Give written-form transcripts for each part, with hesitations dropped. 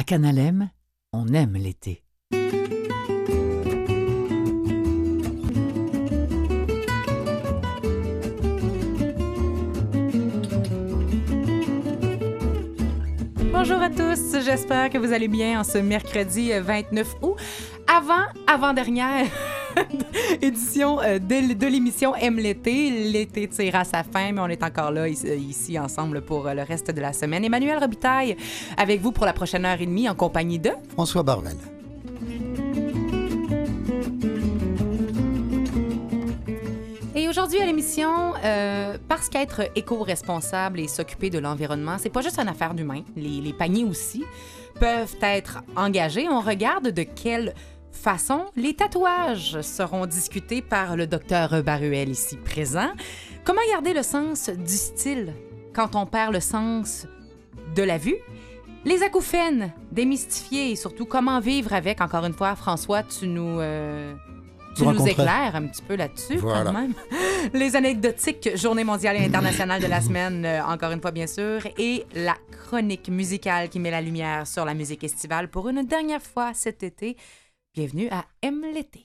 Canalem, on aime l'été. Bonjour à tous, j'espère que vous allez bien en ce mercredi 29 août, avant-dernière édition de l'émission Aime l'été. L'été tire à sa fin, mais on est encore là ici ensemble pour le reste de la semaine. Emmanuel Robitaille avec vous pour la prochaine heure et demie en compagnie de François Barvel. Et aujourd'hui à l'émission, parce qu'être éco-responsable et s'occuper de l'environnement, c'est pas juste une affaire d'humain. Les paniers aussi peuvent être engagés. On regarde de quelle façon les tatouages seront discutés par le docteur Baruel ici présent. Comment garder le sens du style quand on perd le sens de la vue? Les acouphènes, démystifier et surtout comment vivre avec. Encore une fois, François, tu nous éclaires un petit peu là-dessus, voilà. Quand même. Les anecdotiques Journée mondiale et internationale de la semaine, encore une fois, bien sûr, et la chronique musicale qui met la lumière sur la musique estivale pour une dernière fois cet été. Bienvenue à Aime l'été.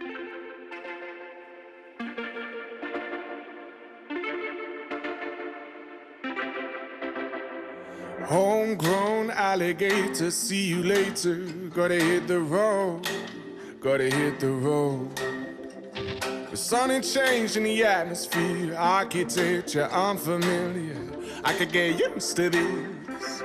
Homegrown alligator, see you later. Gotta hit the road, gotta hit the road. The sun ain't changing the atmosphere, architecture unfamiliar. I could get used to this.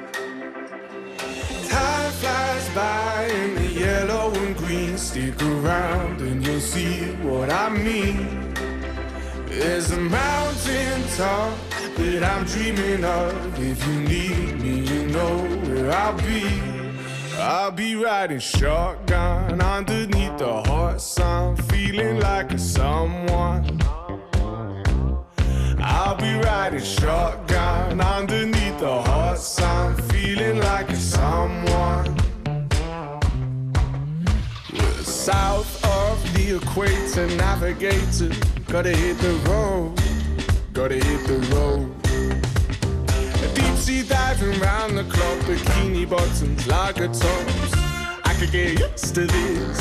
Time flies by in the yellow and green. Stick around and you'll see what I mean. There's a mountain top that I'm dreaming of. If you need me, you know where I'll be. I'll be riding shotgun underneath the hot sun, feeling like a someone. I'll be riding shotgun underneath the hot sun, feeling like a someone. We're south of the equator, navigator. Gotta hit the road, gotta hit the road. Deep sea diving round the clock, bikini bottoms, lager tops. I could get used to this.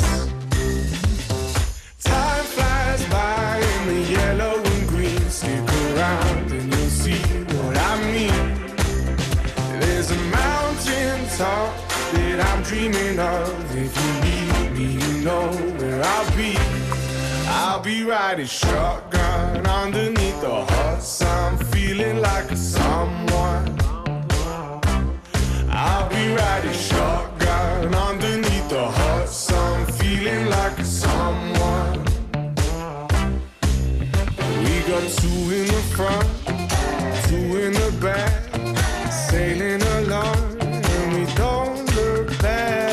Time flies by in the yellow and green. Stick around and you'll see what I mean. There's a mountain top that I'm dreaming of. If you need me, you know where I'll be. I'll be riding shotgun underneath the hot sun, feeling like a someone. I'll be riding shotgun underneath the hot sun, feeling like a someone. We got two in the front, two in the back, sailing along, and we don't look back.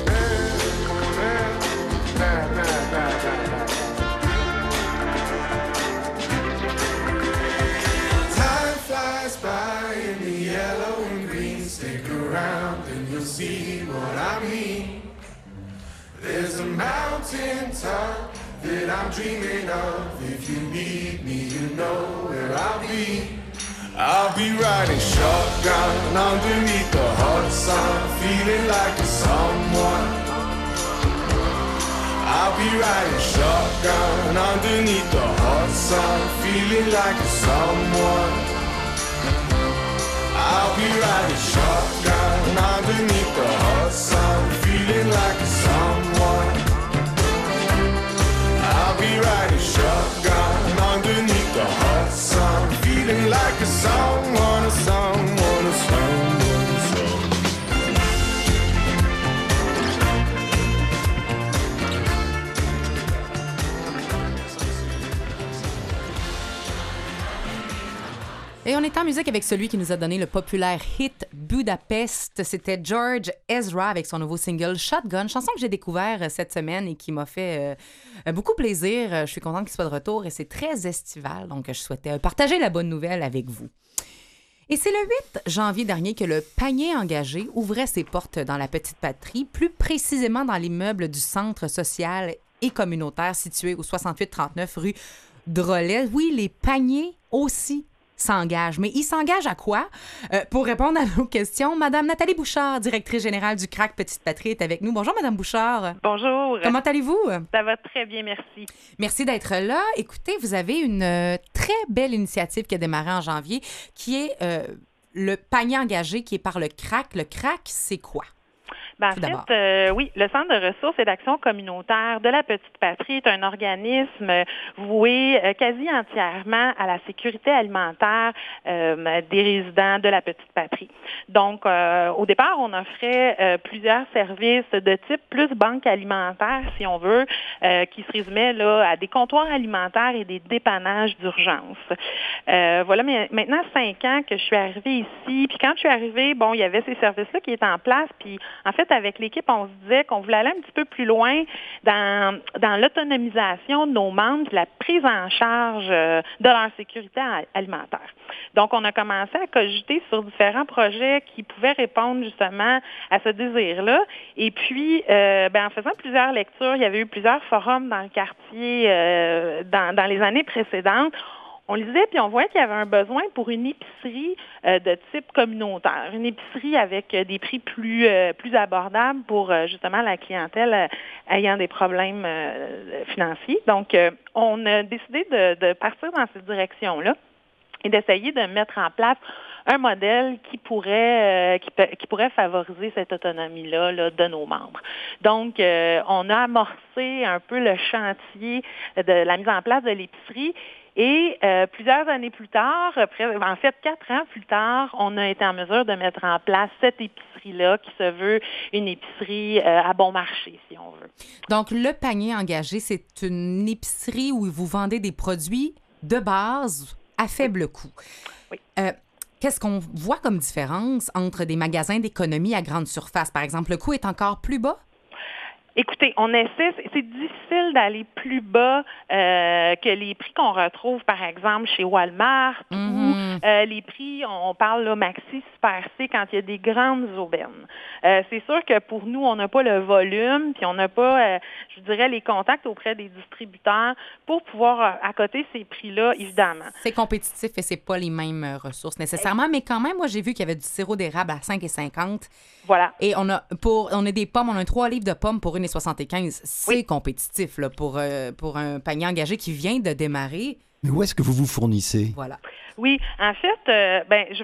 And you'll see what I mean. There's a mountain top that I'm dreaming of. If you need me, you know where I'll be. I'll be riding shotgun underneath the hot sun, feeling like a someone. I'll be riding shotgun underneath the hot sun, feeling like a someone. I'll be riding shotgun underneath the hot sun, feeling like a someone. I'll be riding shotgun underneath the hot sun, feeling like a someone, a someone, a someone, a someone. Et on est en musique avec celui qui nous a donné le populaire hit Budapest. C'était George Ezra avec son nouveau single Shotgun, chanson que j'ai découvert cette semaine et qui m'a fait beaucoup plaisir. Je suis contente qu'il soit de retour et c'est très estival, donc je souhaitais partager la bonne nouvelle avec vous. Et c'est le 8 janvier dernier que le panier engagé ouvrait ses portes dans la petite patrie, plus précisément dans l'immeuble du centre social et communautaire situé au 6839 rue Drolet. Oui, les paniers aussi s'engage. Mais il s'engage à quoi? Pour répondre à nos questions, Madame Nathalie Bouchard, directrice générale du CRAC Petite Patrie, est avec nous. Bonjour, Madame Bouchard. Bonjour. Comment allez-vous? Ça va très bien, merci. Merci d'être là. Écoutez, vous avez une très belle initiative qui a démarré en janvier, qui est le panier engagé qui est par le CRAC. Le CRAC, c'est quoi? En fait, oui, le Centre de ressources et d'action communautaire de la Petite Patrie est un organisme voué quasi entièrement à la sécurité alimentaire des résidents de la Petite Patrie. Donc, au départ, on offrait plusieurs services de type plus banque alimentaire, si on veut, qui se résumaient là, à des comptoirs alimentaires et des dépannages d'urgence. Voilà, mais maintenant 5 ans que je suis arrivée ici, puis quand je suis arrivée, bon, il y avait ces services-là qui étaient en place, puis en fait, avec l'équipe, on se disait qu'on voulait aller un petit peu plus loin dans l'autonomisation de nos membres, la prise en charge de leur sécurité alimentaire. Donc, on a commencé à cogiter sur différents projets qui pouvaient répondre justement à ce désir-là. Et puis, en faisant plusieurs lectures, il y avait eu plusieurs forums dans le quartier dans les années précédentes. On lisait puis on voyait qu'il y avait un besoin pour une épicerie de type communautaire, une épicerie avec des prix plus abordables pour justement la clientèle ayant des problèmes financiers. Donc, on a décidé de partir dans cette direction-là et d'essayer de mettre en place un modèle qui pourrait favoriser cette autonomie-là là, de nos membres. Donc, on a amorcé un peu le chantier de la mise en place de l'épicerie. Et plusieurs années plus tard, en fait 4 ans plus tard, on a été en mesure de mettre en place cette épicerie-là qui se veut une épicerie à bon marché, si on veut. Donc, le panier engagé, c'est une épicerie où vous vendez des produits de base à faible coût. Oui. Qu'est-ce qu'on voit comme différence entre des magasins d'économie à grande surface? Par exemple, le coût est encore plus bas? Écoutez, on essaie, c'est difficile d'aller plus bas que les prix qu'on retrouve, par exemple, chez Walmart ou les prix, on parle là, Maxi, Super C, quand il y a des grandes aubaines. C'est sûr que pour nous, on n'a pas le volume, puis on n'a pas, je dirais, les contacts auprès des distributeurs pour pouvoir accoter ces prix-là, évidemment. C'est compétitif et c'est pas les mêmes ressources nécessairement, mais quand même, moi, j'ai vu qu'il y avait du sirop d'érable à 5,50. Voilà. Et on a des pommes, on a 3 livres de pommes pour 1,75. C'est compétitif là, pour un panier engagé qui vient de démarrer. Mais où est-ce que vous vous fournissez? Voilà. Oui, en fait,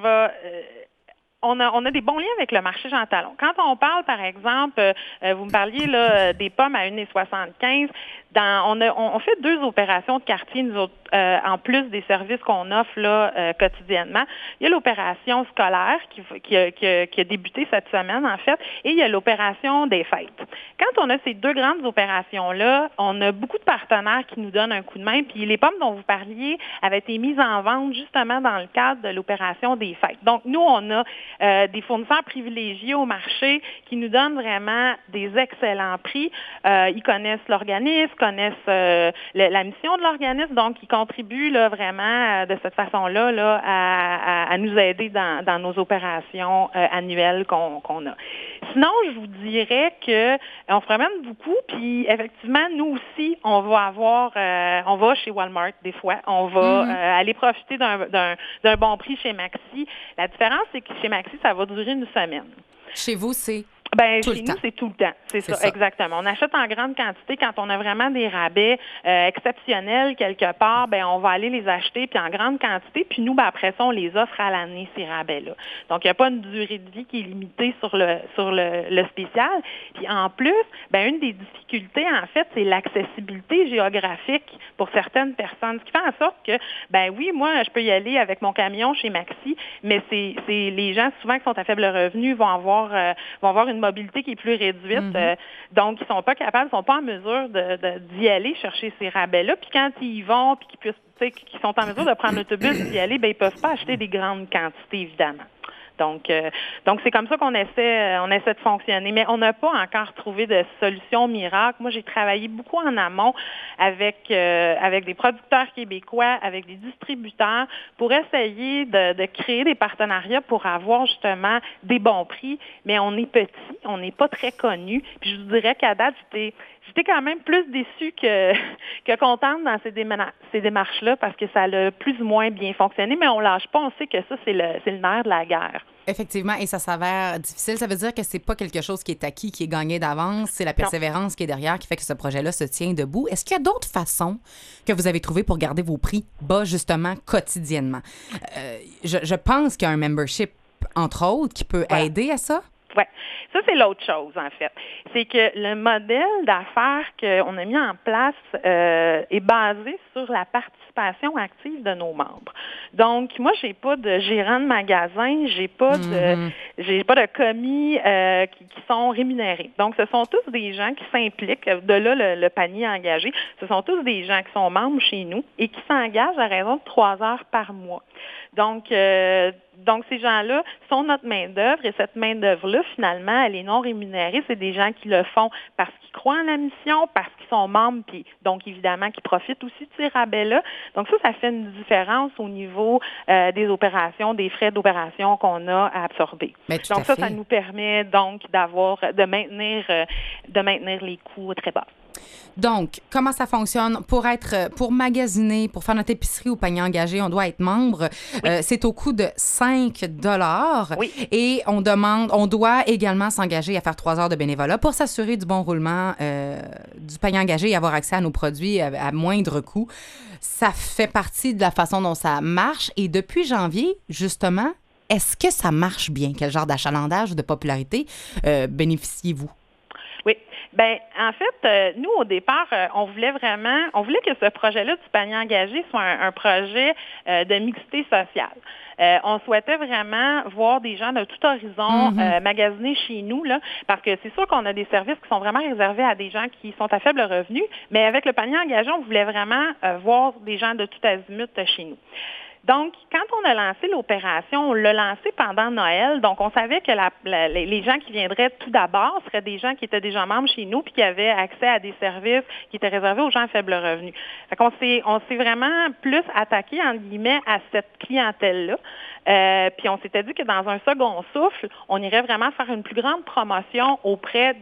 on a des bons liens avec le marché Jean Talon. Quand on parle, par exemple, vous me parliez là, des pommes à 1,75, on fait 2 opérations de quartier, nous autres, en plus des services qu'on offre là, quotidiennement. Il y a l'opération scolaire qui a débuté cette semaine, en fait, et il y a l'opération des fêtes. Quand on a ces 2 grandes opérations-là, on a beaucoup de partenaires qui nous donnent un coup de main, puis les pommes dont vous parliez avaient été mises en vente justement dans le cadre de l'opération des fêtes. Donc, nous, on a des fournisseurs privilégiés au marché qui nous donnent vraiment des excellents prix. Ils connaissent l'organisme, connaissent la mission de l'organisme, donc ils contribuent là, vraiment de cette façon-là là, à nous aider dans nos opérations annuelles qu'on a. Sinon, je vous dirais qu'on se promène beaucoup, puis effectivement, nous aussi, on va chez Walmart des fois, on va aller profiter d'un bon prix chez Maxi. La différence, c'est que chez Maxi, ça va durer une semaine. Chez vous, c'est? Chez nous, c'est tout le temps. C'est ça, exactement. On achète en grande quantité quand on a vraiment des rabais exceptionnels quelque part. On va aller les acheter puis en grande quantité. Puis nous, après ça, on les offre à l'année, ces rabais-là. Donc, il n'y a pas une durée de vie qui est limitée sur le spécial. Puis en plus, une des difficultés, en fait, c'est l'accessibilité géographique pour certaines personnes. Ce qui fait en sorte que, oui, moi, je peux y aller avec mon camion chez Maxi, mais c'est les gens souvent qui sont à faible revenu vont avoir une mobilité qui est plus réduite. Donc, ils sont pas capables, ils sont pas en mesure d'y aller chercher ces rabais-là. Puis quand ils y vont, puis qu'ils sont en mesure de prendre l'autobus et d'y aller, ils peuvent pas acheter des grandes quantités, évidemment. Donc c'est comme ça qu'on essaie de fonctionner. Mais on n'a pas encore trouvé de solution miracle. Moi, j'ai travaillé beaucoup en amont avec des producteurs québécois, avec des distributeurs, pour essayer de créer des partenariats pour avoir justement des bons prix. Mais on est petit, on n'est pas très connu. Puis je vous dirais qu'à date, j'étais quand même plus déçue que contente dans ces démarches-là parce que ça a plus ou moins bien fonctionné, mais on lâche pas. On sait que ça, c'est le nerf de la guerre. Effectivement, et ça s'avère difficile. Ça veut dire que c'est pas quelque chose qui est acquis, qui est gagné d'avance. C'est la persévérance qui est derrière qui fait que ce projet-là se tient debout. Est-ce qu'il y a d'autres façons que vous avez trouvées pour garder vos prix bas, justement, quotidiennement? Je pense qu'il y a un membership, entre autres, qui peut aider à ça. Oui, ça, c'est l'autre chose, en fait. C'est que le modèle d'affaires qu'on a mis en place est basé sur la participation active de nos membres. Donc, moi, j'ai pas de gérant de magasin, j'ai pas de commis qui sont rémunérés. Donc, ce sont tous des gens qui s'impliquent, de là le panier engagé, ce sont tous des gens qui sont membres chez nous et qui s'engagent à raison de 3 heures par mois. Donc, ces gens-là sont notre main-d'œuvre et cette main-d'œuvre-là, finalement, elle est non rémunérée. C'est des gens qui le font parce qu'ils croient en la mission, parce qu'ils sont membres, puis donc, évidemment, qui profitent aussi de ces rabais-là. Donc, ça fait une différence au niveau des opérations, des frais d'opération qu'on a à absorber. Donc, ça nous permet donc de maintenir les coûts très bas. Donc, comment ça fonctionne? Pour magasiner, pour faire notre épicerie au panier engagé, on doit être membre. Oui. C'est au coût de 5 $. Oui. Et on doit également s'engager à faire 3 heures de bénévolat pour s'assurer du bon roulement du panier engagé et avoir accès à nos produits à moindre coût. Ça fait partie de la façon dont ça marche. Et depuis janvier, justement, est-ce que ça marche bien? Quel genre d'achalandage ou de popularité bénéficiez-vous? Oui. Bien, en fait, nous, au départ, on voulait que ce projet-là du panier engagé soit un projet de mixité sociale. On souhaitait vraiment voir des gens de tout horizon magasiner chez nous, là, parce que c'est sûr qu'on a des services qui sont vraiment réservés à des gens qui sont à faible revenu, mais avec le panier engagé, on voulait vraiment voir des gens de tout azimut chez nous. Donc, quand on a lancé l'opération, on l'a lancé pendant Noël. Donc, on savait que les gens qui viendraient tout d'abord seraient des gens qui étaient déjà membres chez nous puis qui avaient accès à des services qui étaient réservés aux gens à faible revenu. Fait qu'on s'est vraiment plus attaqué, entre guillemets, à cette clientèle-là. Puis on s'était dit que dans un second souffle, on irait vraiment faire une plus grande promotion auprès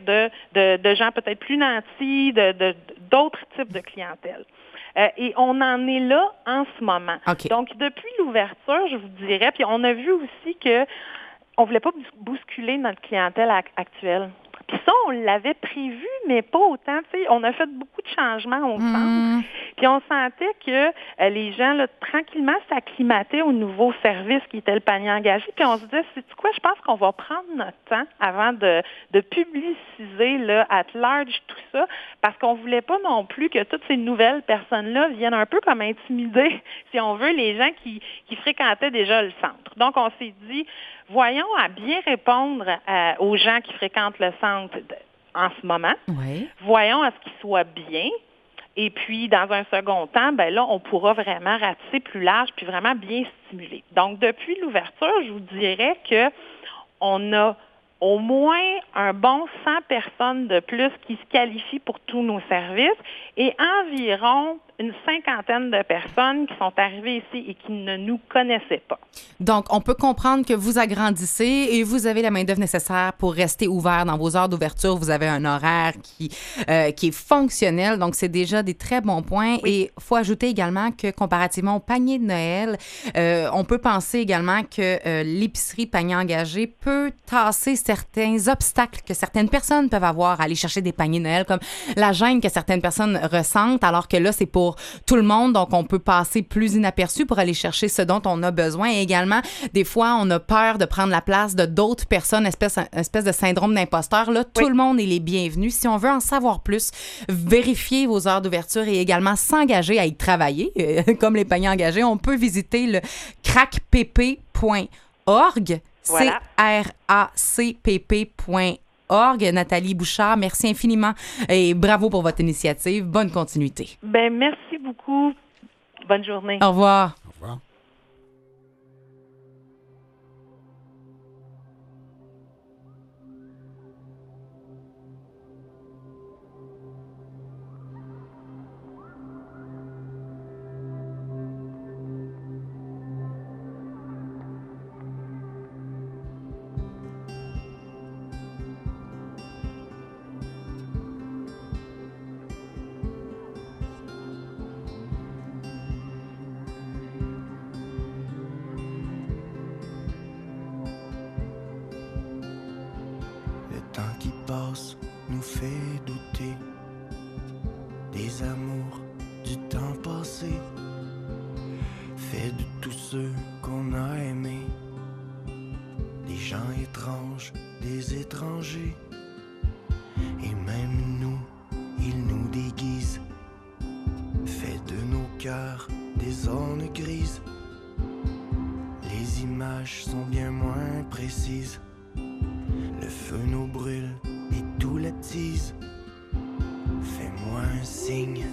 de gens peut-être plus nantis, d'autres types de clientèle. Et on en est là en ce moment. Okay. Donc, depuis l'ouverture, je vous dirais, puis on a vu aussi que on voulait pas bousculer notre clientèle actuelle. Puis ça, on l'avait prévu, mais pas autant. Tu sais, on a fait beaucoup de changements au centre. Puis on sentait que les gens, là, tranquillement, s'acclimataient au nouveau service qui était le panier engagé. Puis on se disait, sais-tu quoi, je pense qu'on va prendre notre temps avant de publiciser là, at large tout ça, parce qu'on voulait pas non plus que toutes ces nouvelles personnes-là viennent un peu comme intimider, si on veut, les gens qui fréquentaient déjà le centre. Donc, on s'est dit, voyons à bien répondre aux gens qui fréquentent le centre en ce moment. Oui. Voyons à ce qu'ils soient bien. Et puis, dans un second temps, ben là, on pourra vraiment ratisser plus large puis vraiment bien stimuler. Donc, depuis l'ouverture, je vous dirais que on a au moins un bon 100 personnes de plus qui se qualifient pour tous nos services et environ une 50aine de personnes qui sont arrivées ici et qui ne nous connaissaient pas. Donc, on peut comprendre que vous agrandissez et vous avez la main-d'œuvre nécessaire pour rester ouvert dans vos heures d'ouverture. Vous avez un horaire qui est fonctionnel. Donc, c'est déjà des très bons points. Oui. Et il faut ajouter également que comparativement au panier de Noël, on peut penser également que l'épicerie panier engagé peut tasser certains obstacles que certaines personnes peuvent avoir à aller chercher des paniers de Noël, comme la gêne que certaines personnes ressentent, alors que là, c'est pour tout le monde. Donc, on peut passer plus inaperçu pour aller chercher ce dont on a besoin. Et également, des fois, on a peur de prendre la place de d'autres personnes, espèce de syndrome d'imposteur. Là, tout le monde est les bienvenus. Si on veut en savoir plus, vérifier vos heures d'ouverture et également s'engager à y travailler, comme les paniers engagés, on peut visiter le cracpp.org. Voilà. cracpp.org. Nathalie Bouchard, merci infiniment et bravo pour votre initiative. Bonne continuité. Ben merci beaucoup. Bonne journée. Au revoir. Au revoir. passe nous fait douter des amours du temps passé, fait de tous ceux qu'on a aimés, des gens étranges, des étrangers, et même nous, ils nous déguisent, fait de nos cœurs des zones grises. Les images sont bien moins précises, le feu nous brûle et tout l'attise. Fais-moi un signe.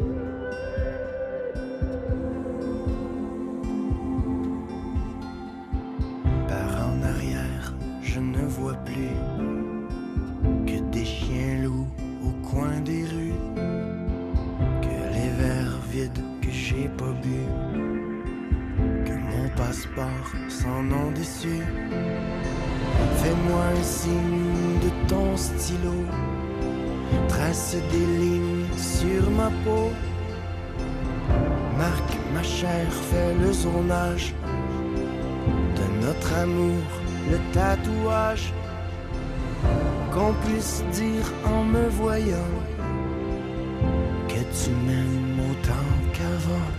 Par en arrière, je ne vois plus que des chiens loups au coin des rues, que les verres vides que j'ai pas bu, que mon passeport sans nom déçu. Fais-moi un signe de ton stylo, trace des lignes sur ma peau, marque ma chair, fais le zonage de notre amour, le tatouage, qu'on puisse dire en me voyant que tu m'aimes autant qu'avant.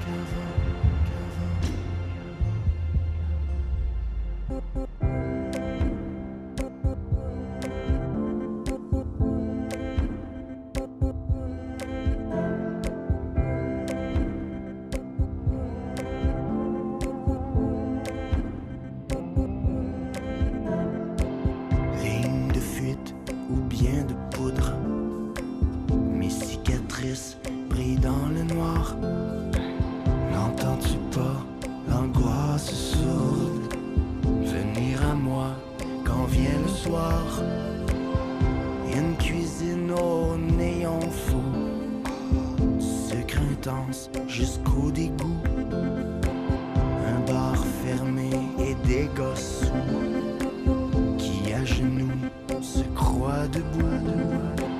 Jusqu'au dégoût, un bar fermé et des gosses sous qui à genoux se croient debout.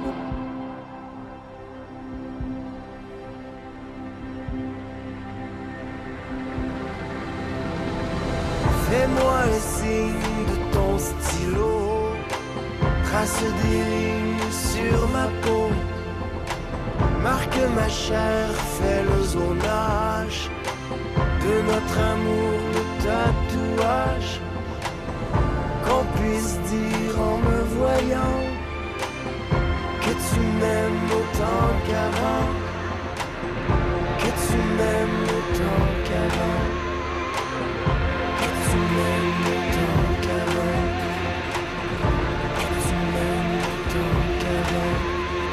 Fais-moi un signe de ton stylo, trace des lignes sur ma peau, marque ma chair, fais le zonage de notre amour, le tatouage, qu'on puisse dire en me voyant que tu m'aimes autant qu'avant, que tu m'aimes autant qu'avant, que tu m'aimes autant qu'avant, que tu m'aimes autant qu'avant.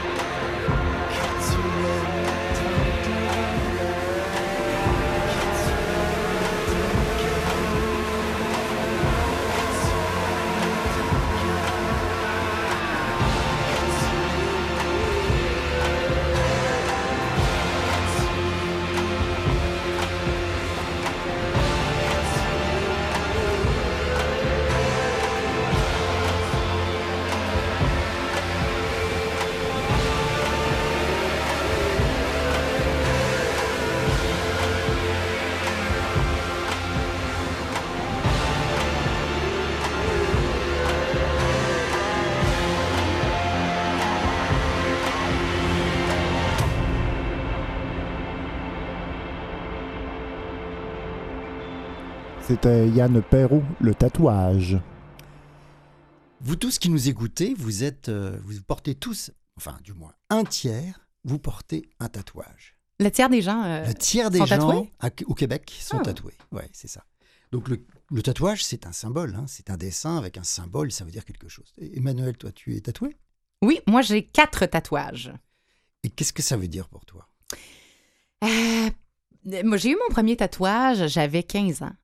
C'était Yann Perrault, le tatouage. Vous tous qui nous écoutez, vous portez tous, enfin du moins un tiers, vous portez un tatouage. Le tiers des gens Le tiers des sont gens tatoués? au Québec sont tatoués. Ouais, c'est ça. Donc le tatouage, c'est un symbole, hein. C'est un dessin avec un symbole, ça veut dire quelque chose. Emmanuel, toi, tu es tatoué? Oui, moi j'ai 4 tatouages. Et qu'est-ce que ça veut dire pour toi? Moi, j'ai eu mon premier tatouage, j'avais 15 ans.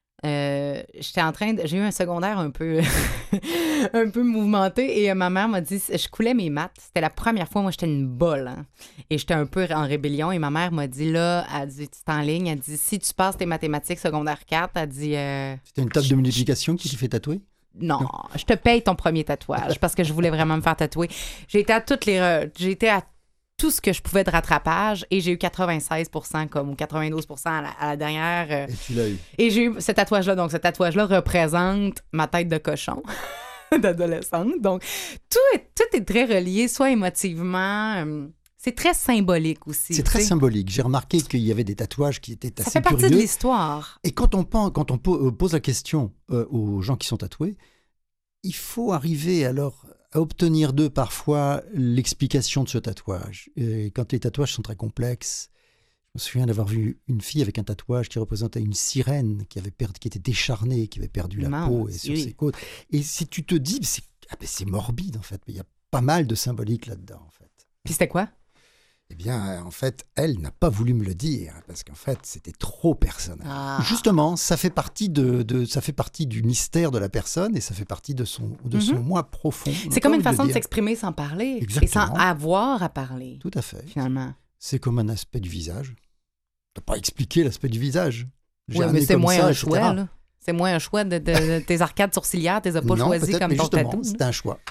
J'ai eu un secondaire un peu un peu mouvementé et ma mère m'a dit, je coulais mes maths, c'était la première fois, moi j'étais une bolle, hein, et j'étais un peu en rébellion et ma mère m'a dit, là, elle dit, tu es en ligne, elle dit, si tu passes tes mathématiques secondaire 4, elle dit... C'était une table de multiplication qui t'y fait tatouer? Non, je te paye ton premier tatouage parce que je voulais vraiment me faire tatouer. J'ai été à tout ce que je pouvais de rattrapage et j'ai eu 96% ou 92% à la dernière. Et tu l'as eu. Et j'ai eu ce tatouage-là. Donc, ce tatouage-là représente ma tête de cochon. d'adolescente. Donc, tout est très relié, soit émotivement. C'est très symbolique aussi. C'est très symbolique. J'ai remarqué qu'il y avait des tatouages qui étaient assez Ça fait partie curieux. de l'histoire. Et quand on pose la question aux gens qui sont tatoués, il faut arriver alors à obtenir d'eux parfois l'explication de ce tatouage. Et quand les tatouages sont très complexes, je me souviens d'avoir vu une fille avec un tatouage qui représentait une sirène qui était décharnée, qui avait perdu la peau et sur ses côtes. Et si tu te dis, c'est morbide en fait, mais il y a pas mal de symbolique là-dedans en fait. Puis c'était quoi? Eh bien, en fait, elle n'a pas voulu me le dire parce qu'en fait, c'était trop personnel. Ah. Justement, ça fait partie ça fait partie du mystère de la personne et ça fait partie de son moi profond. C'est comme une façon de s'exprimer sans parler. Exactement. Et sans avoir à parler. Tout à fait. Finalement. C'est comme un aspect du visage. Tu n'as pas expliqué l'aspect du visage. Oui, mais c'est moins un choix, là. C'est moins un choix de tes arcades sourcilières, tu les as pas choisies comme ton tatou. C'était un choix.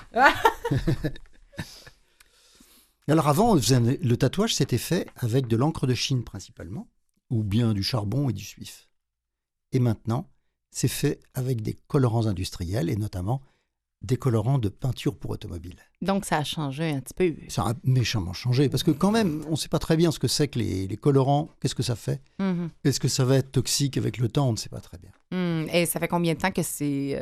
Alors avant, le tatouage s'était fait avec de l'encre de Chine principalement, ou bien du charbon et du suif. Et maintenant, c'est fait avec des colorants industriels et notamment des colorants de peinture pour automobile. Donc ça a changé un petit peu. Ça a méchamment changé parce que quand même, on ne sait pas très bien ce que c'est que les colorants, qu'est-ce que ça fait. Mm-hmm. Est-ce que ça va être toxique avec le temps? On ne sait pas très bien. Et ça fait combien de temps que ces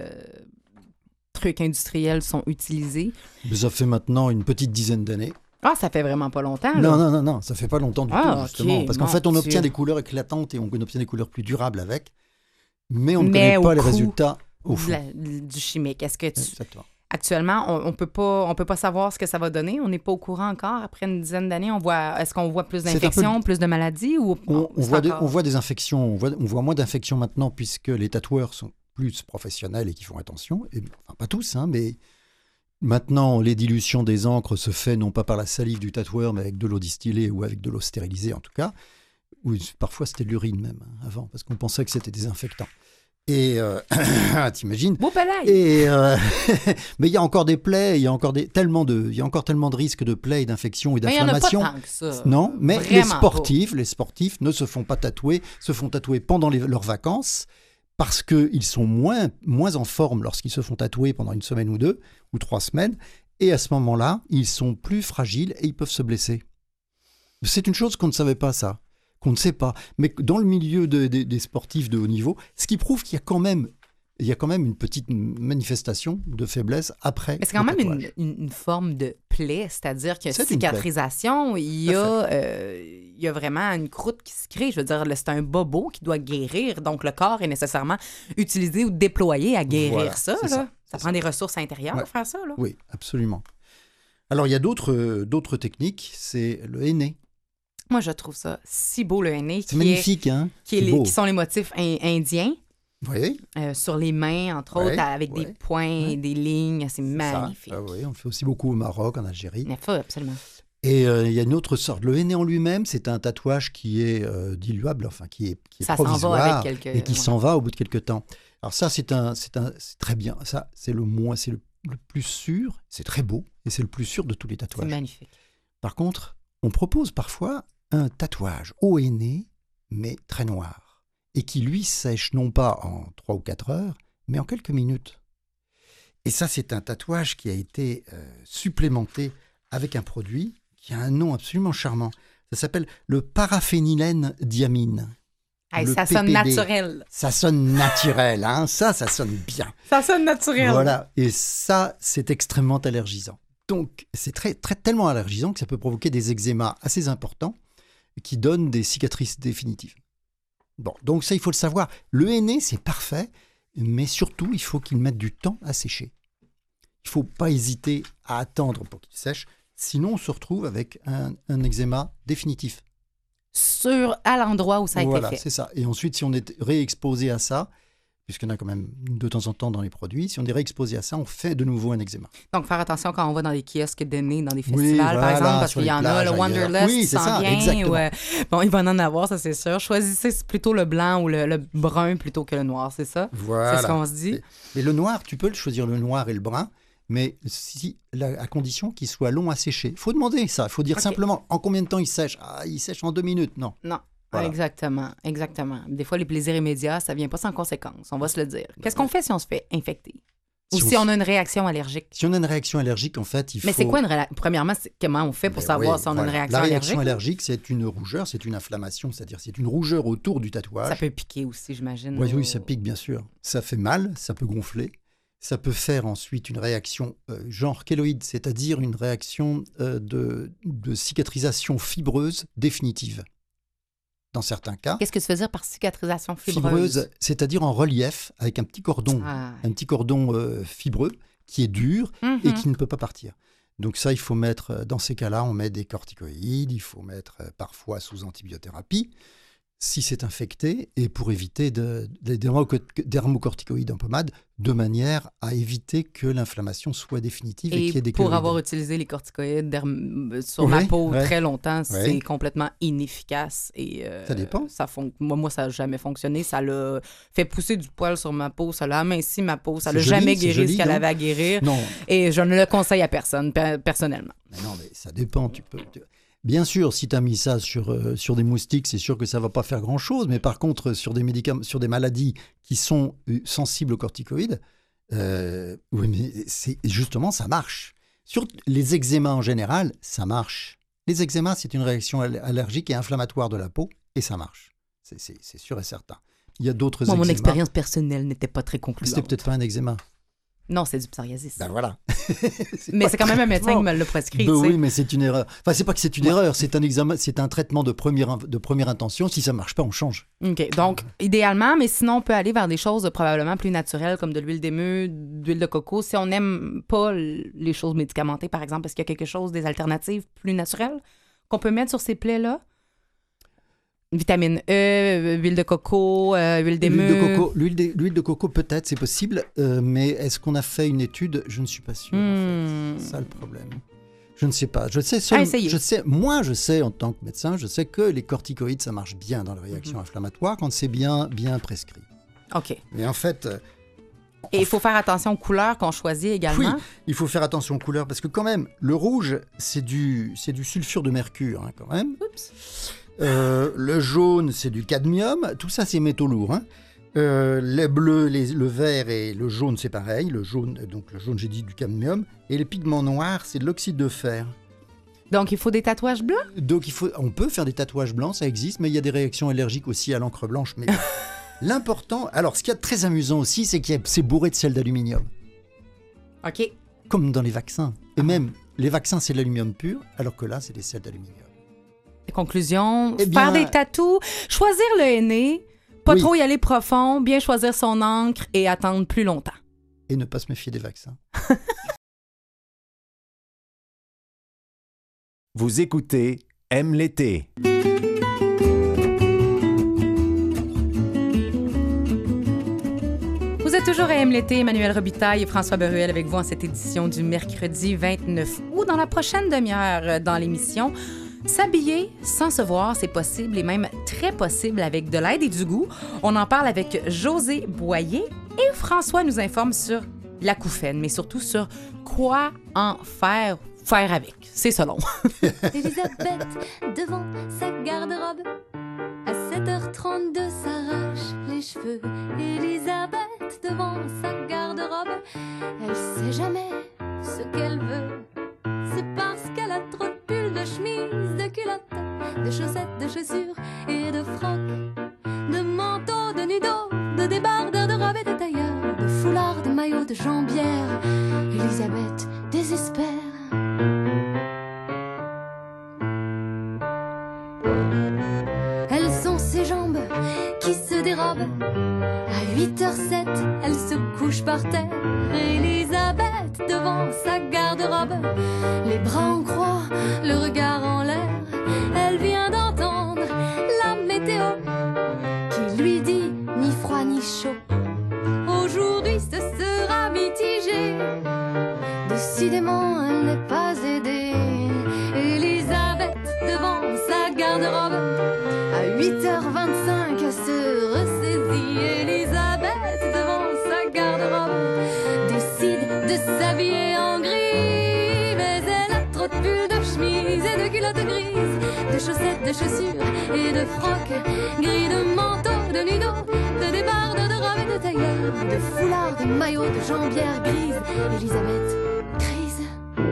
trucs industriels sont utilisés? Mais ça fait maintenant une petite dizaine d'années. Ah, ça fait vraiment pas longtemps, là. Non, ça fait pas longtemps du tout, justement. Okay, parce qu'en fait, on obtient des couleurs éclatantes et on obtient des couleurs plus durables avec, mais on ne connaît pas les résultats au fond. Du chimique. Est-ce que Exactement. Actuellement, on peut pas savoir ce que ça va donner. On n'est pas au courant encore. Après une dizaine d'années, est-ce qu'on voit plus d'infections, plus de maladies ou on voit des infections. On voit moins d'infections maintenant puisque les tatoueurs sont plus professionnels et qui font attention. Et, enfin, pas tous, hein, mais maintenant, les dilutions des encres se fait non pas par la salive du tatoueur, mais avec de l'eau distillée ou avec de l'eau stérilisée en tout cas. Ou parfois, c'était de l'urine même avant, parce qu'on pensait que c'était désinfectant. Et t'imagines. Et mais il y a encore des plaies, il y a encore tellement de risques de plaies et d'infections et d'inflammations. Il y en a pas tant que ça. Non, mais Vraiment les sportifs ne se font pas tatouer, se font tatouer pendant leurs vacances parce qu'ils sont moins en forme lorsqu'ils se font tatouer pendant une semaine ou 2 ou 3 semaines. Et à ce moment-là, ils sont plus fragiles et ils peuvent se blesser. C'est une chose qu'on ne savait pas, ça. Qu'on ne sait pas. Mais dans le milieu des sportifs de haut niveau, ce qui prouve qu'il y a quand même une petite manifestation de faiblesse après. Mais c'est quand même une forme de plaie, c'est-à-dire que cicatrisation, il y a vraiment une croûte qui se crée. Je veux dire, c'est un bobo qui doit guérir. Donc, le corps est nécessairement utilisé ou déployé à guérir ça. Ça prend des ressources intérieures pour faire ça. Là. Oui, absolument. Alors, il y a d'autres techniques. C'est le henné. Moi, je trouve ça si beau, le henné. C'est magnifique, hein? Qui sont les motifs indiens. Oui. Sur les mains, entre autres, avec des points, des lignes. C'est magnifique. Oui, on le fait aussi beaucoup au Maroc, en Algérie. Il faut, absolument. Et il y a une autre sorte. Le henné en lui-même, c'est un tatouage qui est diluable, enfin, qui est provisoire et qui s'en va au bout de quelques temps. Alors ça, c'est très bien. Ça, c'est le plus sûr. C'est très beau et c'est le plus sûr de tous les tatouages. C'est magnifique. Par contre, on propose parfois un tatouage au henné, mais très noir, et qui, lui, sèche non pas en 3 ou 4 heures, mais en quelques minutes. Et ça, c'est un tatouage qui a été supplémenté avec un produit qui a un nom absolument charmant. Ça s'appelle le paraphénylène diamine. Ça sonne naturel. Ça sonne naturel, hein? Ça sonne bien. Ça sonne naturel. Voilà, et ça, c'est extrêmement allergisant. Donc, c'est tellement allergisant que ça peut provoquer des eczémas assez importants qui donnent des cicatrices définitives. Bon, donc ça, il faut le savoir. Le henné, c'est parfait, mais surtout, il faut qu'il mette du temps à sécher. Il ne faut pas hésiter à attendre pour qu'il sèche, sinon on se retrouve avec un eczéma définitif. À l'endroit où ça a été fait. Voilà, c'est ça. Et ensuite, si on est réexposé à ça, puisqu'il y en a quand même de temps en temps dans les produits, si on est réexposé à ça, on fait de nouveau un eczéma. Donc, faire attention quand on va dans les kiosques d'henné, dans des festivals, par exemple, parce qu'il y en a, le Wanderlust s'en vient. Bon, il va en avoir, ça c'est sûr. Choisissez plutôt le blanc ou le brun plutôt que le noir, c'est ça? Voilà. C'est ce qu'on se dit. Mais le noir, tu peux choisir le noir et le brun, mais à condition qu'il soit long à sécher. Il faut demander ça. Il faut dire simplement en combien de temps il sèche. Il sèche en 2 minutes. Non. Voilà. Exactement. Des fois, les plaisirs immédiats, ça vient pas sans conséquence, on va se le dire. Qu'est-ce qu'on fait si on se fait infecter? Ou si on a une réaction allergique. Si on a une réaction allergique, en fait, il faut... Mais c'est quoi une réaction? Premièrement, comment on fait pour savoir si on a une réaction allergique? La réaction allergique, c'est une rougeur, c'est une inflammation, c'est-à-dire c'est une rougeur autour du tatouage. Ça peut piquer aussi, j'imagine. Oui, ça pique, bien sûr. Ça fait mal, ça peut gonfler. Ça peut faire ensuite une réaction genre kéloïde, c'est-à-dire une réaction de cicatrisation fibreuse définitive. Dans certains cas. Qu'est-ce que tu veux dire par cicatrisation fibreuse? C'est-à-dire en relief, avec un petit cordon, fibreux qui est dur et qui ne peut pas partir. Donc ça, il faut mettre, dans ces cas-là, on met des corticoïdes, il faut mettre parfois sous antibiothérapie, si c'est infecté, et pour éviter des dermocorticoïdes en pommade, de manière à éviter que l'inflammation soit définitive et qu'il y ait des pour kéloïdes. avoir utilisé les corticoïdes sur ma peau très longtemps, c'est complètement inefficace. Et, ça dépend. Moi, ça n'a jamais fonctionné. Ça l'a fait pousser du poil sur ma peau, ça l'a aminci ma peau, ça l'a jamais guéri ce qu'elle avait à guérir. Non. Et je ne le conseille à personne, personnellement. Mais non, mais ça dépend. Bien sûr, si tu as mis ça sur des moustiques, c'est sûr que ça ne va pas faire grand-chose. Mais par contre, sur des médicaments, sur des maladies qui sont sensibles aux corticoïdes, oui, mais justement, ça marche. Sur les eczémas en général, ça marche. Les eczémas, c'est une réaction allergique et inflammatoire de la peau, et ça marche. C'est sûr et certain. Il y a d'autres eczémas. Mon expérience personnelle n'était pas très concluante. C'était peut-être pas un eczéma. Non, c'est du psoriasis. Ben voilà. Mais c'est quand même un médecin qui me l'a prescrit. Oui, mais c'est une erreur. Enfin, c'est pas que c'est une erreur, c'est un examen, c'est un traitement de première intention. Si ça marche pas, on change. OK. Donc, idéalement, mais sinon, on peut aller vers des choses probablement plus naturelles, comme de l'huile d'émeu, d'huile de coco. Si on n'aime pas les choses médicamentées, par exemple, est-ce qu'il y a quelque chose, des alternatives plus naturelles qu'on peut mettre sur ces plaies-là? Vitamine E, huile de coco, huile d'émeu. L'huile de coco, peut-être, c'est possible, mais est-ce qu'on a fait une étude? Je ne suis pas sûr. En fait. C'est ça le problème. Je ne sais pas. Je sais en tant que médecin, je sais que les corticoïdes, ça marche bien dans la réaction inflammatoire quand c'est bien prescrit. OK. Mais en fait... Et il faut faire attention aux couleurs qu'on choisit également. Oui, il faut faire attention aux couleurs, parce que quand même, le rouge, c'est du sulfure de mercure, hein, quand même. Oups. Le jaune, c'est du cadmium. Tout ça, c'est métaux lourds. Hein. Les bleus, le vert et le jaune, c'est pareil. Le jaune, j'ai dit du cadmium. Et les pigments noirs, c'est de l'oxyde de fer. Donc, il faut des tatouages blancs? Donc, on peut faire des tatouages blancs, ça existe, mais il y a des réactions allergiques aussi à l'encre blanche. Mais l'important... Alors, ce qu'il y a de très amusant aussi, c'est que c'est bourré de sel d'aluminium. OK. Comme dans les vaccins. Et même, les vaccins, c'est de l'aluminium pur, alors que là, c'est des sels d'aluminium. Conclusion, faire des tatous, choisir le henné, pas trop y aller profond, bien choisir son encre et attendre plus longtemps. Et ne pas se méfier des vaccins. Vous écoutez Aime l'été. Vous êtes toujours à Aime l'été, Emmanuel Robitaille et François Beruel avec vous en cette édition du mercredi 29 août. Dans la prochaine demi-heure dans l'émission, s'habiller sans se voir, c'est possible et même très possible avec de l'aide et du goût. On en parle avec José Boyer et François nous informe sur l'acouphène, mais surtout sur quoi en faire avec. C'est selon. Elisabeth, devant sa garde-robe, à 7h32 s'arrache les cheveux. Elisabeth, devant sa garde-robe, elle sait jamais ce qu'elle veut. C'est parce qu'elle a trop de pulls, de chemises, de culottes, de chaussettes, de chaussures et de frocs, de manteaux, de nudos, de débardeurs, de robes et de tailleurs, de foulards, de maillots, de jambières. Elisabeth désespère. Elles sont ses jambes qui se dérobent. À 8h07, elle se couche par terre. Elisabeth devant sa garde-robe, les bras en croix, le regard en l'air. Elle vient d'entendre la météo qui lui dit ni froid ni chaud. Aujourd'hui ce sera mitigé. Décidément elle n'est pas aidée. Elisabeth devant sa garde-robe, à 8h25 elle se ressaisit. Elisabeth devant sa garde-robe décide de s'habiller en gris, mais elle a trop de pulls, de chemises et de culottes grises, de chaussettes, de chaussures et de frocs, gris de manteaux, de nudos, de débardes, de robes et de tailleurs, de foulards, de maillots, de jambières grises. Elisabeth crise.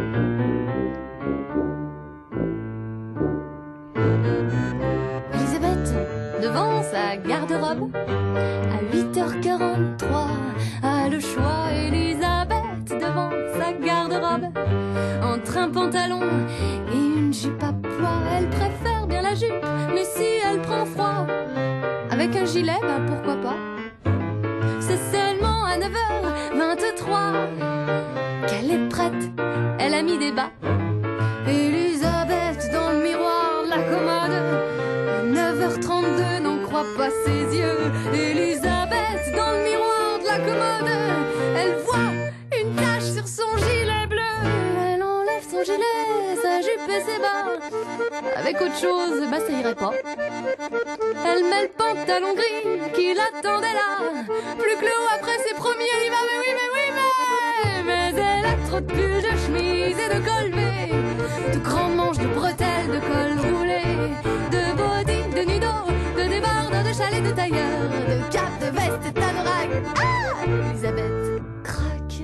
Elisabeth, devant sa garde-robe, à 8h43, a le choix. Elisabeth, devant sa garde-robe, entre un pantalon et une jupe à pois. Elle préfère bien la jupe, mais si elle prend froid, avec un gilet, ben pourquoi pas. C'est seulement à 9h23 qu'elle est prête, elle a mis des bas. Elisabeth dans le miroir de la commode, à 9h32 n'en croit pas ses yeux. Elisabeth dans le miroir de la commode, elle voit une tache sur son gilet bleu. Elle enlève son gilet, sa jupe et ses bas. Avec autre chose, bah ça irait pas. Elle met le pantalon gris qui l'attendait là. Plus que le haut après ses premiers, elle y va, mais oui, mais elle a trop de pulls, de chemises et de col V, de grands manches, de bretelles, de col roulé, de body, de nudo, de débardes, de chalets, de tailleurs, de capes, de vestes et d'anoraks. Ah, Elisabeth craque.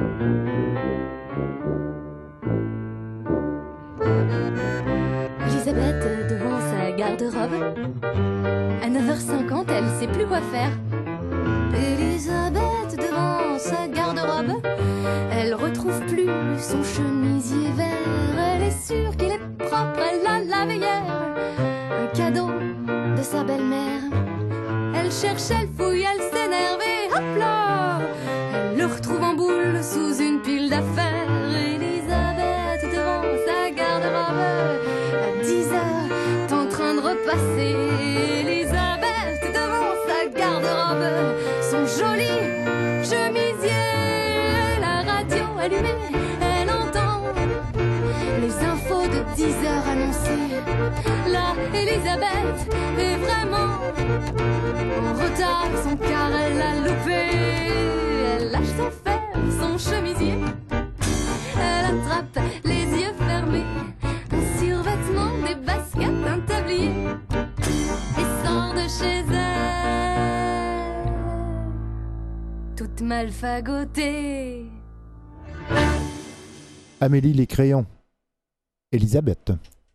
Elisabeth devant sa garde-robe, à 9h50, elle sait plus quoi faire. Elisabeth devant sa garde-robe, elle retrouve plus son chemisier vert. Elle est sûre qu'il est propre, elle l'a lavé hier, un cadeau de sa belle-mère. Elle cherche, elle fouille, elle s'énerve et hop là, elle le retrouve en boule sous une pile d'affaires. Elisabeth devant sa garde-robe, à 10h, t'es en train de repasser. Elisabeth devant sa garde-robe, son joli chemisier, la radio allumée, elle entend les infos de 10h annoncées. Là, Elisabeth est vraiment en retard, son car elle l'a loupé. Elle lâche sans faire son chemisier, elle attrape les yeux fermés, un survêtement, des baskets, un tablier, et sort de chez elle, toute mal fagotée. Amélie les crayons. Elisabeth.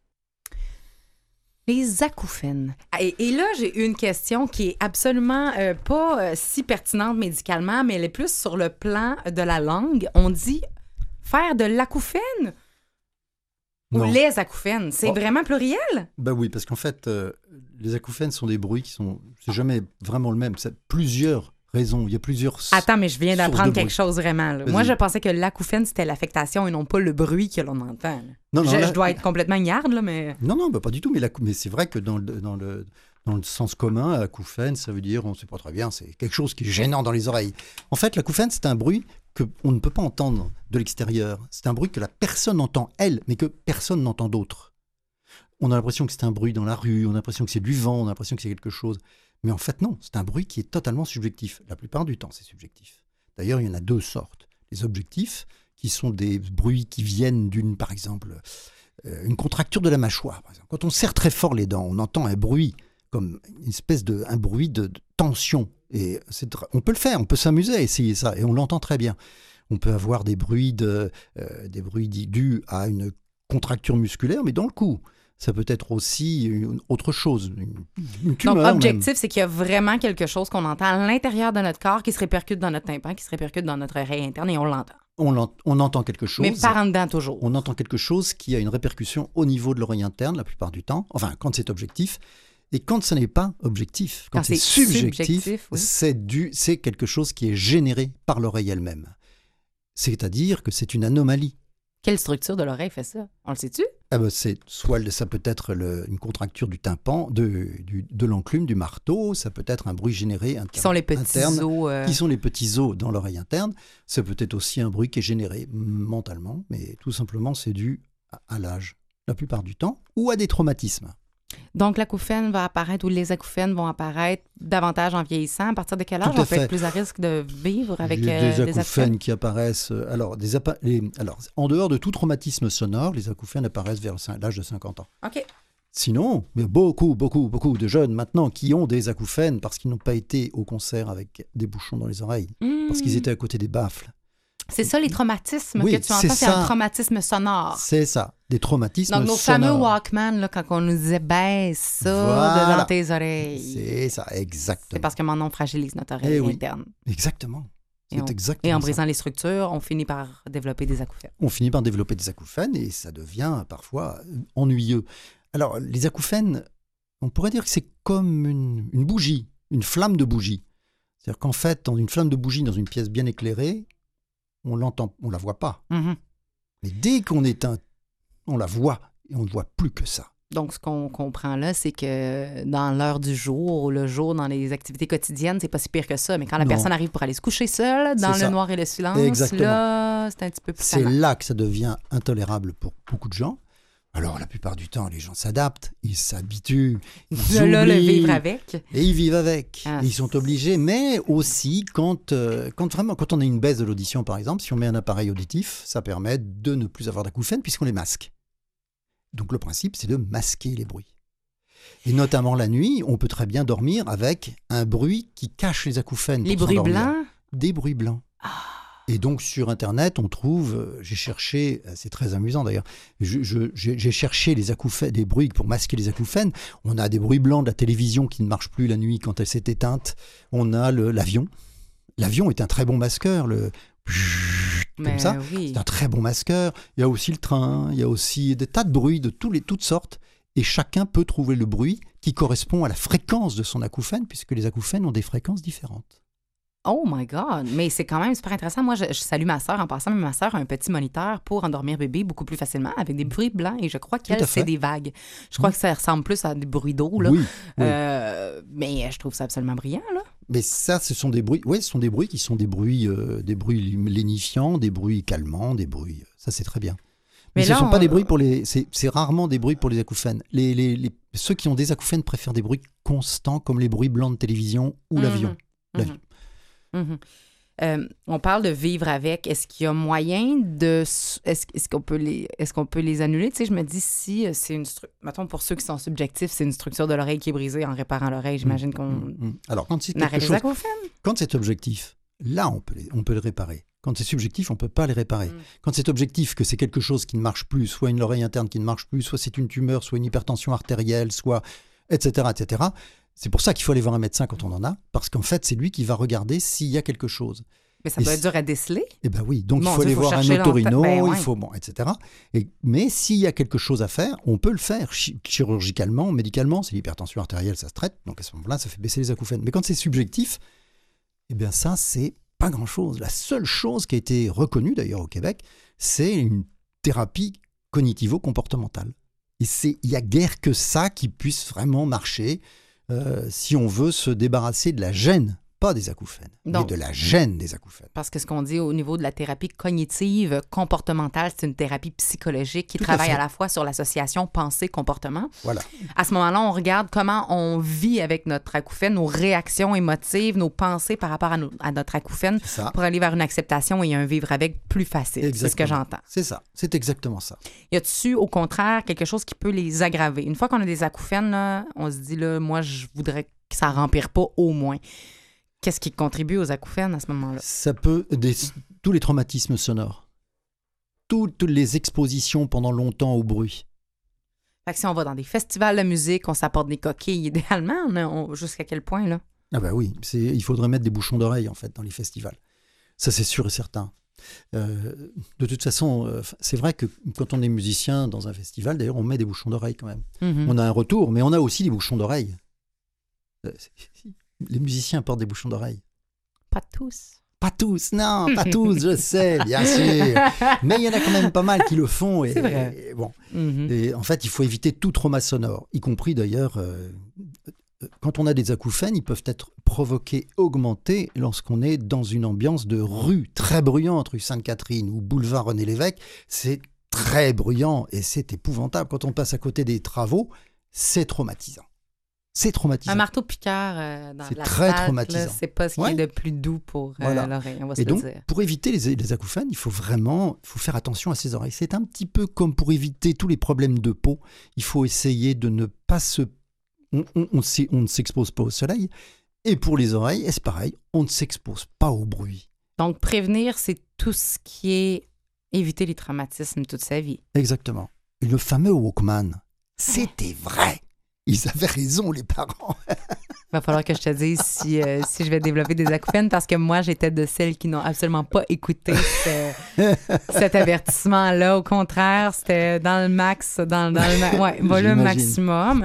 Les acouphènes. Et là, j'ai une question qui est absolument pas si pertinente médicalement, mais elle est plus sur le plan de la langue. On dit faire de l'acouphène ou Non. les acouphènes. C'est vraiment pluriel? Ben oui, parce qu'en fait, les acouphènes sont des bruits qui sont... C'est jamais vraiment le même. C'est plusieurs raisons. Il y a plusieurs... Attends, mais je viens d'apprendre de quelque bruit. chose vraiment. Là. Vas-y. Moi, je pensais que l'acouphène, c'était l'affectation et non pas le bruit que l'on entend. Là. Non, non, Je dois être complètement ignarde, là, mais... Non, ben pas du tout. Mais c'est vrai que dans le sens commun, acouphène, ça veut dire, on ne sait pas très bien, c'est quelque chose qui est gênant dans les oreilles. En fait, l'acouphène, c'est un bruit qu'on ne peut pas entendre de l'extérieur. C'est un bruit que la personne entend, elle, mais que personne n'entend d'autre. On a l'impression que c'est un bruit dans la rue, on a l'impression que c'est du vent, on a l'impression que c'est quelque chose. Mais en fait, non, c'est un bruit qui est totalement subjectif. La plupart du temps, c'est subjectif. D'ailleurs, il y en a deux sortes. Les objectifs, qui sont des bruits qui viennent par exemple, une contracture de la mâchoire. Par exemple. Quand on serre très fort les dents, on entend un bruit comme une espèce un bruit de tension. Et on peut le faire, on peut s'amuser à essayer ça, et on l'entend très bien. On peut avoir des bruits dus à une contracture musculaire, mais dans le cou. Ça peut être aussi autre chose, une tumeur. Donc, objectif, c'est qu'il y a vraiment quelque chose qu'on entend à l'intérieur de notre corps qui se répercute dans notre tympan, qui se répercute dans notre oreille interne et on l'entend. On entend quelque chose. Mais par en dedans toujours. On entend quelque chose qui a une répercussion au niveau de l'oreille interne la plupart du temps, enfin quand c'est objectif. Et quand ce n'est pas objectif, quand c'est subjectif, oui. c'est quelque chose qui est généré par l'oreille elle-même. C'est-à-dire que c'est une anomalie. Quelle structure de l'oreille fait ça? On le sait-tu? Ça peut être une contracture du tympan, de l'enclume, du marteau, ça peut être un bruit généré interne. Qui sont les petits os. Qui sont les petits os dans l'oreille interne. Ça peut être aussi un bruit qui est généré mentalement, mais tout simplement c'est dû à l'âge, la plupart du temps, ou à des traumatismes. Donc, l'acouphène va apparaître ou les acouphènes vont apparaître davantage en vieillissant. À partir de quel âge on peut être plus à risque de vivre avec des acouphènes qui apparaissent... en dehors de tout traumatisme sonore, les acouphènes apparaissent vers l'âge de 50 ans. OK. Sinon, il y a beaucoup de jeunes maintenant qui ont des acouphènes parce qu'ils n'ont pas été au concert avec des bouchons dans les oreilles, parce qu'ils étaient à côté des baffles. C'est ça, les traumatismes Oui, que tu entends, c'est un traumatisme sonore. C'est ça, des traumatismes sonores. Donc, nos fameux Walkman, là, quand on nous disait « baisse ça devant tes oreilles ». C'est ça, exactement. C'est parce que maintenant, on fragilise notre oreille interne. Exactement. Et en brisant les structures, on finit par développer des acouphènes. On finit par développer des acouphènes et ça devient parfois ennuyeux. Alors, les acouphènes, on pourrait dire que c'est comme une bougie, une flamme de bougie. C'est-à-dire qu'en fait, dans une flamme de bougie, dans une pièce bien éclairée, on l'entend, on la voit pas. Mm-hmm. Mais dès qu'on éteint, on la voit et on ne voit plus que ça. Donc, ce qu'on comprend là, c'est que dans l'heure du jour, ou le jour, dans les activités quotidiennes, c'est pas si pire que ça. Mais quand la personne arrive pour aller se coucher seule, dans le noir et le silence, là, c'est un petit peu plus C'est là que ça devient intolérable pour beaucoup de gens. Alors, la plupart du temps, les gens s'adaptent, ils s'habituent, ils oublient, le vivre avec. Et ils vivent avec. Et ils sont obligés, mais aussi quand on a une baisse de l'audition, par exemple, si on met un appareil auditif, ça permet de ne plus avoir d'acouphènes puisqu'on les masque. Donc, le principe, c'est de masquer les bruits. Et notamment la nuit, on peut très bien dormir avec un bruit qui cache les acouphènes. Les bruits blancs? Des bruits blancs. Et donc, sur Internet, on trouve, j'ai cherché, c'est très amusant d'ailleurs, j'ai cherché les acouphènes, des bruits pour masquer les acouphènes. On a des bruits blancs de la télévision qui ne marche plus la nuit quand elle s'est éteinte. On a l'avion. L'avion est un très bon masqueur, comme ça. Oui. C'est un très bon masqueur. Il y a aussi le train, il y a aussi des tas de bruits de toutes sortes. Et chacun peut trouver le bruit qui correspond à la fréquence de son acouphène, puisque les acouphènes ont des fréquences différentes. Oh my God! Mais c'est quand même super intéressant. Moi, je salue ma sœur en passant, mais ma sœur a un petit moniteur pour endormir bébé beaucoup plus facilement avec des bruits blancs et je crois qu'elle, c'est des vagues. Je crois que ça ressemble plus à des bruits d'eau, là. Oui. Mais je trouve ça absolument brillant, là. Mais ça, ce sont des bruits. Oui, ce sont des bruits qui sont des bruits lénifiants, des bruits calmants, des bruits. Ça, c'est très bien. Mais ce ne sont pas des bruits pour les. C'est rarement des bruits pour les acouphènes. Ceux qui ont des acouphènes préfèrent des bruits constants, comme les bruits blancs de télévision ou l'avion. L'avion. On parle de vivre avec. Est-ce qu'il y a moyen de... Est-ce qu'on peut les annuler? Tu sais, je me dis, si c'est une... Mettons, pour ceux qui sont subjectifs, c'est une structure de l'oreille qui est brisée en réparant l'oreille. J'imagine qu'on... Alors, quand c'est quelque chose... Quand c'est objectif, là, on peut le réparer. Quand c'est subjectif, on ne peut pas les réparer. Quand c'est objectif, que c'est quelque chose qui ne marche plus, soit une oreille interne qui ne marche plus, soit c'est une tumeur, soit une hypertension artérielle, soit... etc., etc., c'est pour ça qu'il faut aller voir un médecin quand on en a, parce qu'en fait, c'est lui qui va regarder s'il y a quelque chose. Mais ça doit être dur à déceler. Eh bien oui, donc il faut aller voir un otorino, il faut, etc. Mais s'il y a quelque chose à faire, on peut le faire chirurgicalement, médicalement. C'est l'hypertension artérielle, ça se traite, donc à ce moment-là, ça fait baisser les acouphènes. Mais quand c'est subjectif, eh bien ça, c'est pas grand-chose. La seule chose qui a été reconnue, d'ailleurs, au Québec, c'est une thérapie cognitivo-comportementale. Et il n'y a guère que ça qui puisse vraiment marcher si on veut se débarrasser de la gêne, pas des acouphènes, mais de la gêne des acouphènes. Parce que ce qu'on dit au niveau de la thérapie cognitive comportementale, c'est une thérapie psychologique qui travaille à la fois sur l'association pensée-comportement. Voilà. À ce moment-là, on regarde comment on vit avec notre acouphène, nos réactions émotives, nos pensées par rapport à notre acouphène pour aller vers une acceptation et un vivre avec plus facile. Exactement. C'est ce que j'entends. C'est ça. C'est exactement ça. Y a-tu, au contraire, quelque chose qui peut les aggraver? Une fois qu'on a des acouphènes, là, on se dit, là, moi, je voudrais que ça rempire pas au moins. Qu'est-ce qui contribue aux acouphènes à ce moment-là? Ça peut... tous les traumatismes sonores. Toutes les expositions pendant longtemps au bruit. Fait que si on va dans des festivals de musique, on s'apporte des coquilles idéalement, jusqu'à quel point, là? Ah ben oui, il faudrait mettre des bouchons d'oreilles, en fait, dans les festivals. Ça, c'est sûr et certain. De toute façon, c'est vrai que quand on est musicien dans un festival, d'ailleurs, on met des bouchons d'oreilles quand même. Mm-hmm. On a un retour, mais on a aussi des bouchons d'oreilles. Les musiciens portent des bouchons d'oreilles. Pas tous. Pas tous, non, pas tous, je sais, bien sûr. Mais il y en a quand même pas mal qui le font. C'est vrai. Et bon. Et en fait, il faut éviter tout trauma sonore, y compris d'ailleurs, quand on a des acouphènes, ils peuvent être provoqués, augmentés lorsqu'on est dans une ambiance de rue très bruyante, rue Sainte-Catherine ou boulevard René-Lévesque. C'est très bruyant et c'est épouvantable. Quand on passe à côté des travaux, c'est traumatisant. C'est traumatisant. Un marteau-piqueur dans C'est la très traumatisant. c'est pas ce qui est de plus doux pour l'oreille, on va se Et le donc, dire. pour éviter les acouphènes, il faut faire attention à ses oreilles. C'est un petit peu comme pour éviter tous les problèmes de peau. Il faut essayer de ne pas on ne s'expose pas au soleil. Et pour les oreilles, c'est pareil, on ne s'expose pas au bruit. Donc, prévenir, c'est tout ce qui est éviter les traumatismes toute sa vie. Exactement. Et le fameux Walkman, c'était vrai. Ils avaient raison, les parents. Il va falloir que je te dise si je vais développer des acouphènes parce que moi, j'étais de celles qui n'ont absolument pas écouté cet avertissement-là. Au contraire, c'était dans le max, volume maximum.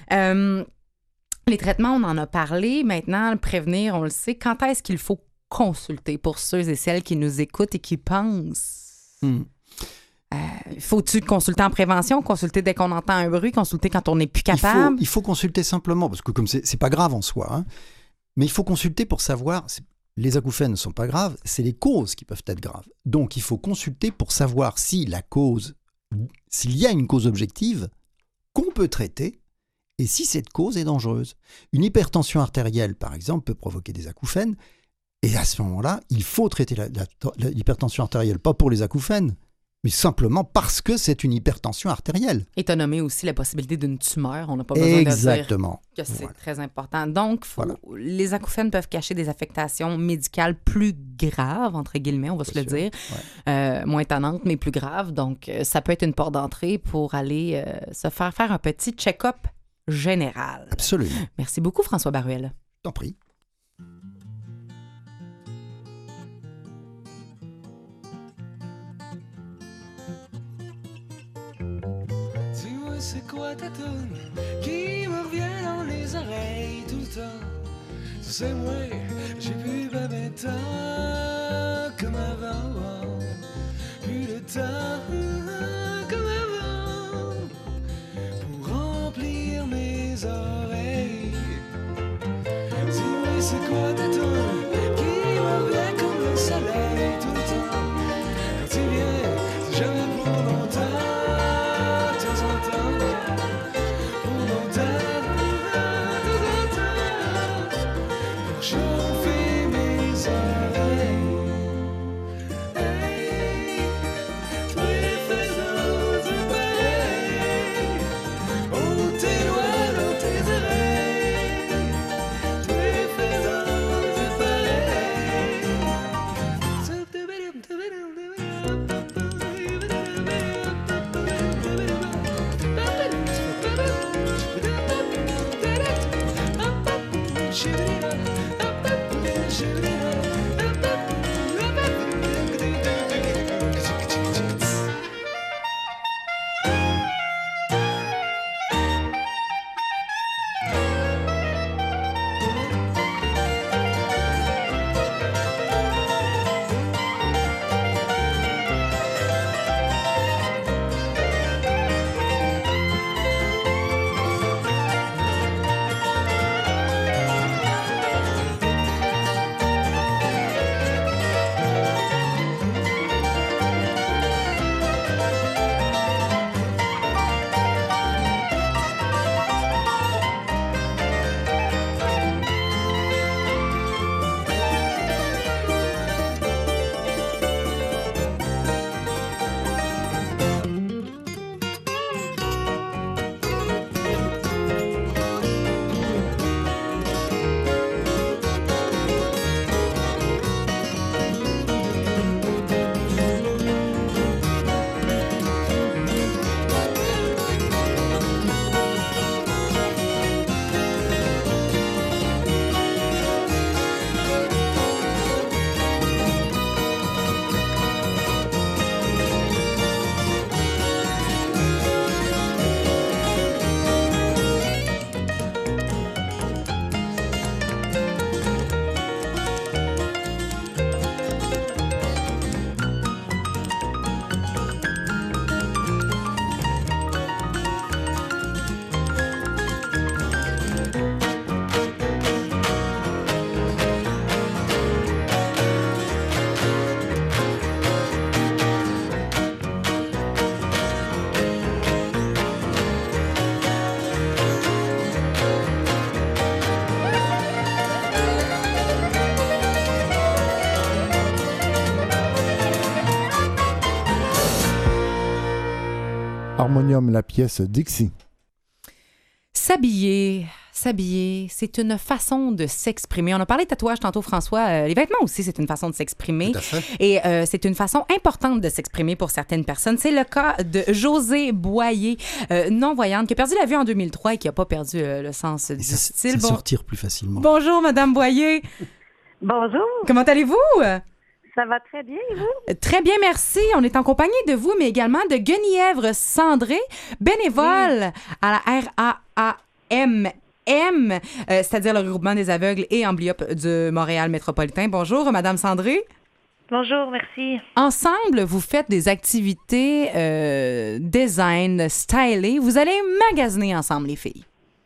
Les traitements, on en a parlé. Maintenant, prévenir, on le sait. Quand est-ce qu'il faut consulter pour ceux et celles qui nous écoutent et qui pensent? Faut-tu consulter en prévention, consulter dès qu'on entend un bruit, consulter quand on n'est plus capable? Il faut consulter simplement, parce que comme c'est pas grave en soi, hein, mais il faut consulter pour savoir, les acouphènes ne sont pas graves, c'est les causes qui peuvent être graves. Donc il faut consulter pour savoir s'il y a une cause objective qu'on peut traiter et si cette cause est dangereuse. Une hypertension artérielle, par exemple, peut provoquer des acouphènes, et à ce moment-là, il faut traiter l'hypertension artérielle, pas pour les acouphènes, mais simplement parce que c'est une hypertension artérielle. Et tu as nommé aussi la possibilité d'une tumeur. On n'a pas besoin de dire que c'est très important. Donc, les acouphènes peuvent cacher des affectations médicales plus graves, entre guillemets, on va se le dire. Moins étonnantes, mais plus graves. Donc, ça peut être une porte d'entrée pour aller se faire un petit check-up général. Absolument. Merci beaucoup, François Baruel. Je t'en prie. C'est quoi ta toune qui me revient dans les oreilles tout le temps? C'est moi, j'ai plus ben temps comme avant, plus de temps comme avant pour remplir mes oreilles. Dis-moi c'est quoi ta toune qui me revient comme le soleil tout le temps? Quand tu viens, c'est jamais pour longtemps. Chauffer mes oreilles. Hey, toi faisant du pareil. Oh, tes doigts dans tes oreilles. Toi faisant du pareil. Harmonium, la pièce Dixie. S'habiller, c'est une façon de s'exprimer. On a parlé de tatouage tantôt, François. Les vêtements aussi, c'est une façon de s'exprimer. Tout à fait. Et c'est une façon importante de s'exprimer pour certaines personnes. C'est le cas de Josée Boyer, non-voyante, qui a perdu la vue en 2003 et qui n'a pas perdu le sens du style. Ça sortir plus facilement. Bonjour, Madame Boyer. Bonjour. Comment allez-vous? Ça va très bien, et vous? Très bien, merci. On est en compagnie de vous, mais également de Guenièvre Sandré, bénévole à la RAAMM, c'est-à-dire le regroupement des aveugles et amblyopes du Montréal métropolitain. Bonjour, Madame Sandré. Bonjour, merci. Ensemble, vous faites des activités design, stylées. Vous allez magasiner ensemble, les filles.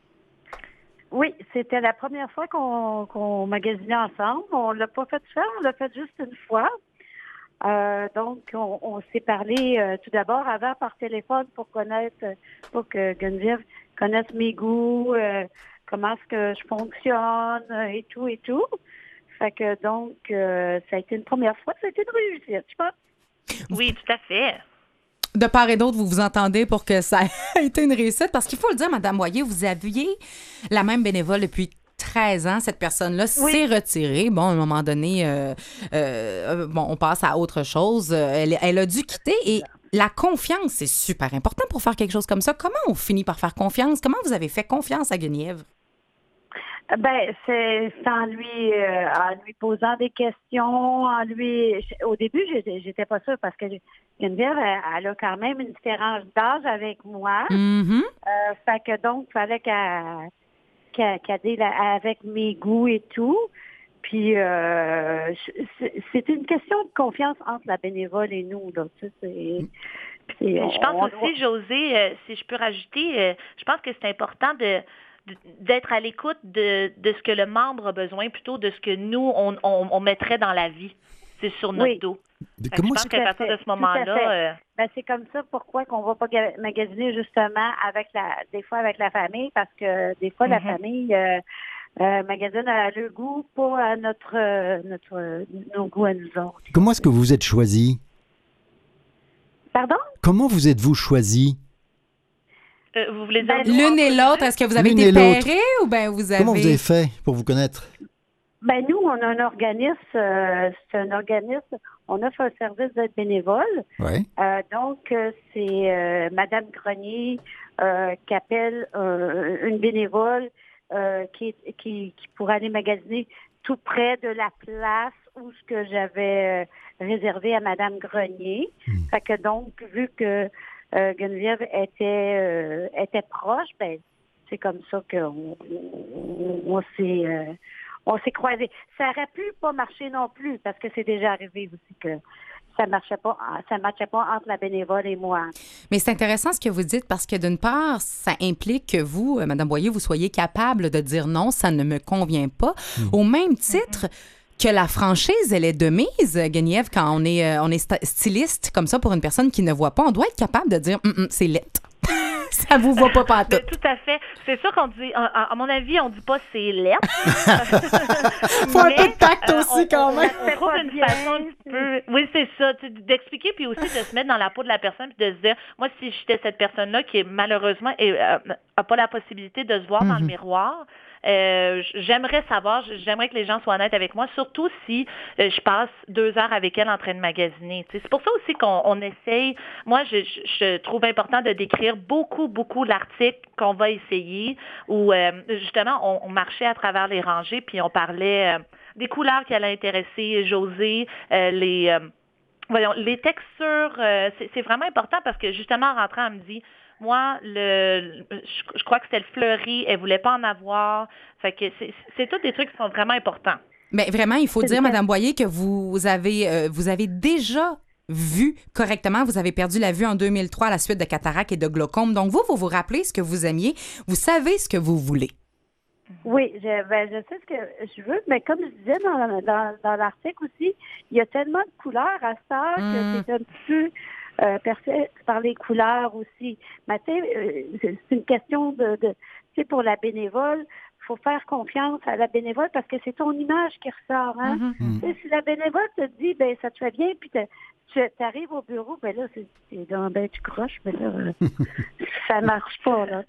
Oui, c'était la première fois qu'on magasinait ensemble. On l'a pas fait ça, on l'a fait juste une fois. Donc, on s'est parlé tout d'abord avant par téléphone pour que Geneviève connaisse mes goûts, comment est-ce que je fonctionne et tout. Fait que donc, ça a été une première fois, ça a été une réussite, je pense. Oui, tout à fait. De part et d'autre, vous vous entendez pour que ça ait été une réussite? Parce qu'il faut le dire, Madame Boyer, vous aviez la même bénévole depuis 13 ans. Cette personne-là s'est retirée. Bon, à un moment donné, on passe à autre chose. Elle a dû quitter et la confiance, c'est super important pour faire quelque chose comme ça. Comment on finit par faire confiance? Comment vous avez fait confiance à Guenièvre? Ben, c'est en lui posant des questions, au début, j'étais pas sûre parce que Geneviève, elle a quand même une différence d'âge avec moi. Mm-hmm. Fait que donc, il fallait qu'elle deal avec mes goûts et tout. Puis, c'est une question de confiance entre la bénévole et nous, là. Tu sais, je pense aussi, Josée, si je peux rajouter, je pense que c'est important d'être à l'écoute de ce que le membre a besoin plutôt de ce que nous, on mettrait dans la vie. C'est sur notre dos. Je pense qu'à partir de ce moment-là... Ben, c'est comme ça pourquoi qu'on va pas magasiner justement des fois avec la famille, parce que des fois la famille magasine à leur goût, pas à nos goûts à nous autres. Comment est-ce que vous vous êtes choisis? Pardon? Comment vous êtes-vous choisis? Vous voulez dire l'une et l'autre, est-ce que vous avez été pairés ou bien vous avez... Comment vous avez fait pour vous connaître? Ben nous, on a un organisme, c'est un organisme, on offre un service d'être bénévole. Ouais. Donc, c'est Madame Grenier qui appelle une bénévole qui pourrait aller magasiner tout près de la place où ce que j'avais réservé à Madame Grenier. Fait que donc, vu que Geneviève était proche, ben c'est comme ça qu'on s'est croisés. Ça aurait pu pas marcher non plus parce que c'est déjà arrivé aussi que ça matchait pas entre la bénévole et moi. Mais c'est intéressant ce que vous dites parce que d'une part, ça implique que vous, Mme Boyer, vous soyez capable de dire non, ça ne me convient pas. Au même titre que la franchise, elle est de mise, Guenièvre, quand on est styliste comme ça pour une personne qui ne voit pas, on doit être capable de dire c'est laid. Ça vous voit pas pantoute. Tout à fait. C'est sûr qu'on dit, à mon avis, on dit pas c'est laid. Faut un peu de tact aussi quand même. On trouve une façon un petit peu... Oui, c'est ça. D'expliquer puis aussi de se mettre dans la peau de la personne puis de se dire, moi, si j'étais cette personne-là qui est malheureusement a pas la possibilité de se voir dans le miroir, j'aimerais que les gens soient honnêtes avec moi, surtout si je passe 2 heures avec elle en train de magasiner. C'est pour ça aussi qu'on essaye. Moi, je trouve important de décrire beaucoup l'article qu'on va essayer où, justement, on marchait à travers les rangées puis on parlait des couleurs qui allaient intéresser Josée, les textures. C'est vraiment important parce que, justement, en rentrant, elle me dit... Moi, je crois que c'était le fleuri. Elle voulait pas en avoir. Fait que c'est tous des trucs qui sont vraiment importants. Mais vraiment, il faut dire, Mme Boyer, que vous avez déjà vu correctement. Vous avez perdu la vue en 2003 à la suite de cataracte et de glaucome. Donc, vous rappelez ce que vous aimiez. Vous savez ce que vous voulez. Oui, je sais ce que je veux, mais comme je disais dans l'article aussi, il y a tellement de couleurs à ça que c'est un petit peu... percé par les couleurs aussi. Mais tu sais, c'est une question de tu sais, pour la bénévole, il faut faire confiance à la bénévole parce que c'est ton image qui ressort. Hein? Si la bénévole te dit, ben ça te fait bien, puis tu arrives au bureau, ben là, c'est ben, tu croches, mais là, ça marche pas, là.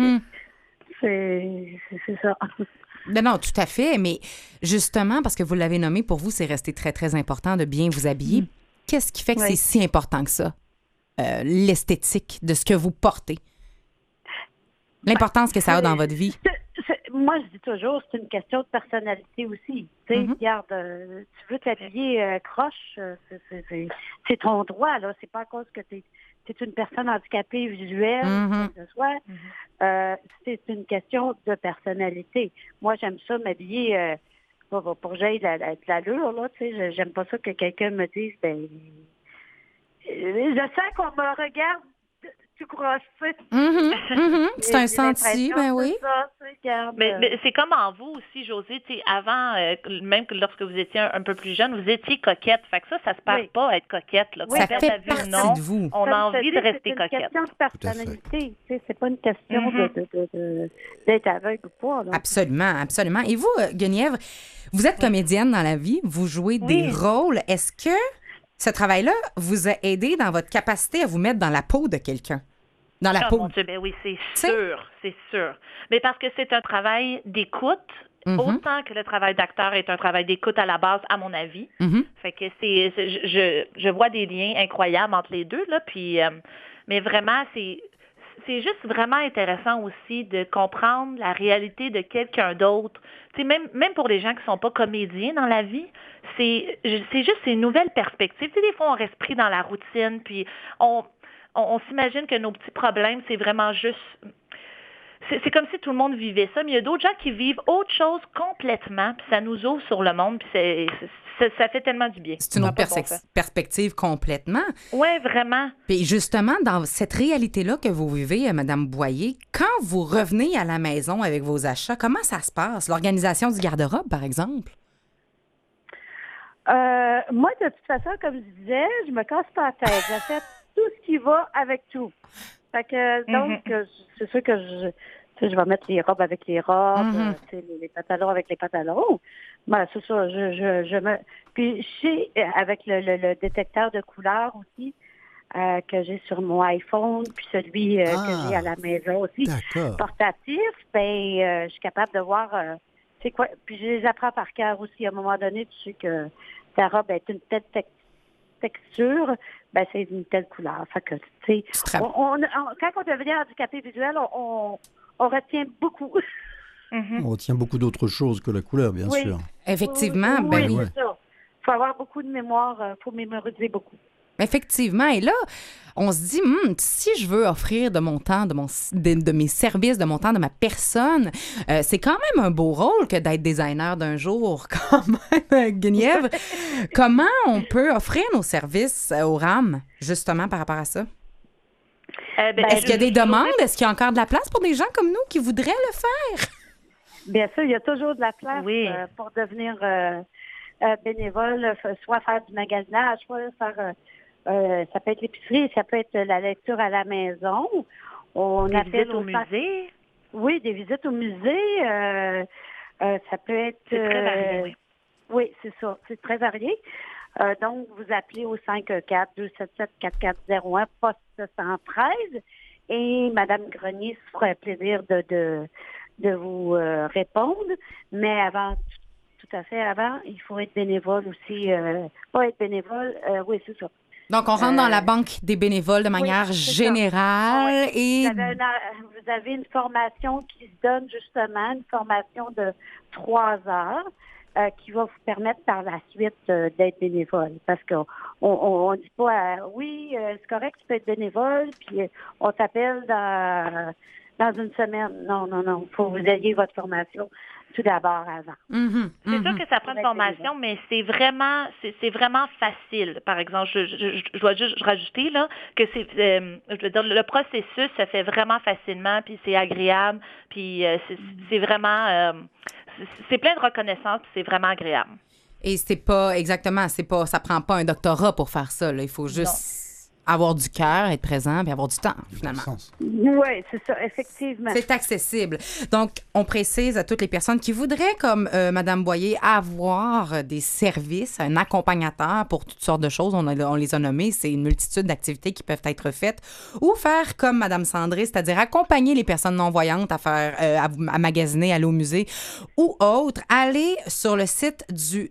C'est ça. Non, tout à fait. Mais justement, parce que vous l'avez nommé, pour vous, c'est resté très, très important de bien vous habiller. Qu'est-ce qui fait que c'est si important que ça? L'esthétique de ce que vous portez. L'importance que ça a dans votre vie. Moi, je dis toujours, c'est une question de personnalité aussi. Tu sais, regarde, tu veux t'habiller croche, c'est ton droit, là. C'est pas à cause que tu es une personne handicapée visuelle, que ce soit. C'est une question de personnalité. Moi, j'aime ça m'habiller pour que j'aille de l'allure, là. Tu sais, j'aime pas ça que quelqu'un me dise, ben, je sens qu'on me regarde. Tu croches, tu sais. C'est un senti, ben oui. Mais c'est comme en vous aussi, Josée, tu sais, avant, même que lorsque vous étiez un peu plus jeune, vous étiez coquette. Fait que ça se perd pas être coquette, là. Ça fait partie de vous. On a envie de rester coquette. C'est une question de personnalité, tu sais, c'est pas une question d'être aveugle ou pas, là. Absolument, absolument. Et vous, Guenièvre, vous êtes comédienne dans la vie, vous jouez des rôles. Est-ce que ce travail-là vous a aidé dans votre capacité à vous mettre dans la peau de quelqu'un? Dans la peau. Mon Dieu, ben oui, c'est sûr. Mais parce que c'est un travail d'écoute, autant que le travail d'acteur est un travail d'écoute à la base, à mon avis. Fait que je vois des liens incroyables entre les deux, là. Puis, mais vraiment, c'est juste vraiment intéressant aussi de comprendre la réalité de quelqu'un d'autre. Tu sais, même pour les gens qui sont pas comédiens dans la vie, c'est juste une nouvelle perspective. Tu sais, des fois, on reste pris dans la routine, puis on s'imagine que nos petits problèmes, c'est vraiment juste... C'est comme si tout le monde vivait ça, mais il y a d'autres gens qui vivent autre chose complètement, puis ça nous ouvre sur le monde, puis ça fait tellement du bien. C'est une autre perspective complètement. Oui, vraiment. Puis justement, dans cette réalité-là que vous vivez, Mme Boyer, quand vous revenez à la maison avec vos achats, comment ça se passe? L'organisation du garde-robe, par exemple? Moi, de toute façon, comme je disais, je me casse pas la tête. J'achète tout ce qui va avec tout. Fait que, donc, c'est sûr que je vais mettre les robes avec les robes, les pantalons avec les pantalons. Ben, c'est ça, Puis, avec le détecteur de couleurs aussi, que j'ai sur mon iPhone, puis celui que j'ai à la maison aussi, portatif, ben, je suis capable de voir, c'est quoi. Puis, je les apprends par cœur aussi. À un moment donné, tu sais que ta robe est une telle texture, ben c'est une telle couleur. Fait que, tu sais, quand on devient handicapé visuel, on retient beaucoup. On retient beaucoup d'autres choses que la couleur, bien sûr. Effectivement, ben oui. C'est ça. Il faut avoir beaucoup de mémoire, il faut mémoriser beaucoup. Effectivement. Et là, on se dit, si je veux offrir de mon temps, de mes services, de mon temps, de ma personne, c'est quand même un beau rôle que d'être designer d'un jour, quand même, Guenièvre. Comment on peut offrir nos services au RAM, justement, par rapport à ça? Est-ce qu'il y a des demandes? Est-ce qu'il y a encore de la place pour des gens comme nous qui voudraient le faire? Bien sûr, il y a toujours de la place pour devenir bénévole, soit faire du magasinage, soit faire... ça peut être l'épicerie, ça peut être la lecture à la maison. Des visites au musée? Oui, des visites au musée. Ça peut être... C'est très varié, oui. Oui, c'est ça. C'est très varié. Donc, vous appelez au 514-277-4401, poste 113, et Mme Grenier se fera plaisir de vous répondre. Mais avant, tout à fait avant, il faut être bénévole aussi. Pas être bénévole, oui, c'est ça. Donc, on rentre dans la banque des bénévoles de manière générale. Et vous avez une formation qui se donne justement, une formation de 3 heures qui va vous permettre par la suite d'être bénévole. Parce qu'on dit pas, c'est correct, tu peux être bénévole, puis on t'appelle dans une semaine. Non. Il faut que vous ayez votre formation tout d'abord avant. C'est sûr que ça prend une formation, mais c'est vraiment facile. Par exemple, je dois juste rajouter là que le processus se fait vraiment facilement, puis c'est agréable, puis c'est vraiment c'est plein de reconnaissance, puis c'est vraiment agréable. Et c'est pas exactement, ça prend pas un doctorat pour faire ça. Là. Il faut juste avoir du cœur, être présent, puis avoir du temps, finalement. Oui, c'est ça, effectivement. C'est accessible. Donc, on précise à toutes les personnes qui voudraient, comme Mme Boyer, avoir des services, un accompagnateur pour toutes sortes de choses, on les a nommés, c'est une multitude d'activités qui peuvent être faites, ou faire comme Mme Sandré, c'est-à-dire accompagner les personnes non-voyantes à faire, à magasiner, aller au musée, ou autre, aller sur le site du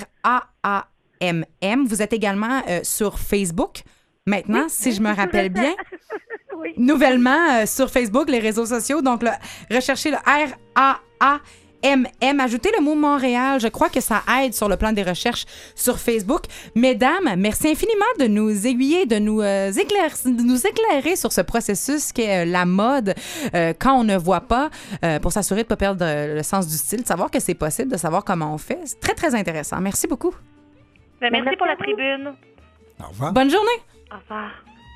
RAAMM. Vous êtes également sur Facebook. Maintenant, si je me rappelle bien, oui. Nouvellement sur Facebook, les réseaux sociaux, donc recherchez le RAAMM, ajoutez le mot Montréal, je crois que ça aide sur le plan des recherches sur Facebook. Mesdames, merci infiniment de nous aiguiller, de nous éclairer sur ce processus qu'est la mode quand on ne voit pas, pour s'assurer de ne pas perdre le sens du style, de savoir que c'est possible, de savoir comment on fait. C'est très, très intéressant. Merci beaucoup. Merci pour la tribune. Au revoir. Bonne journée. Au revoir.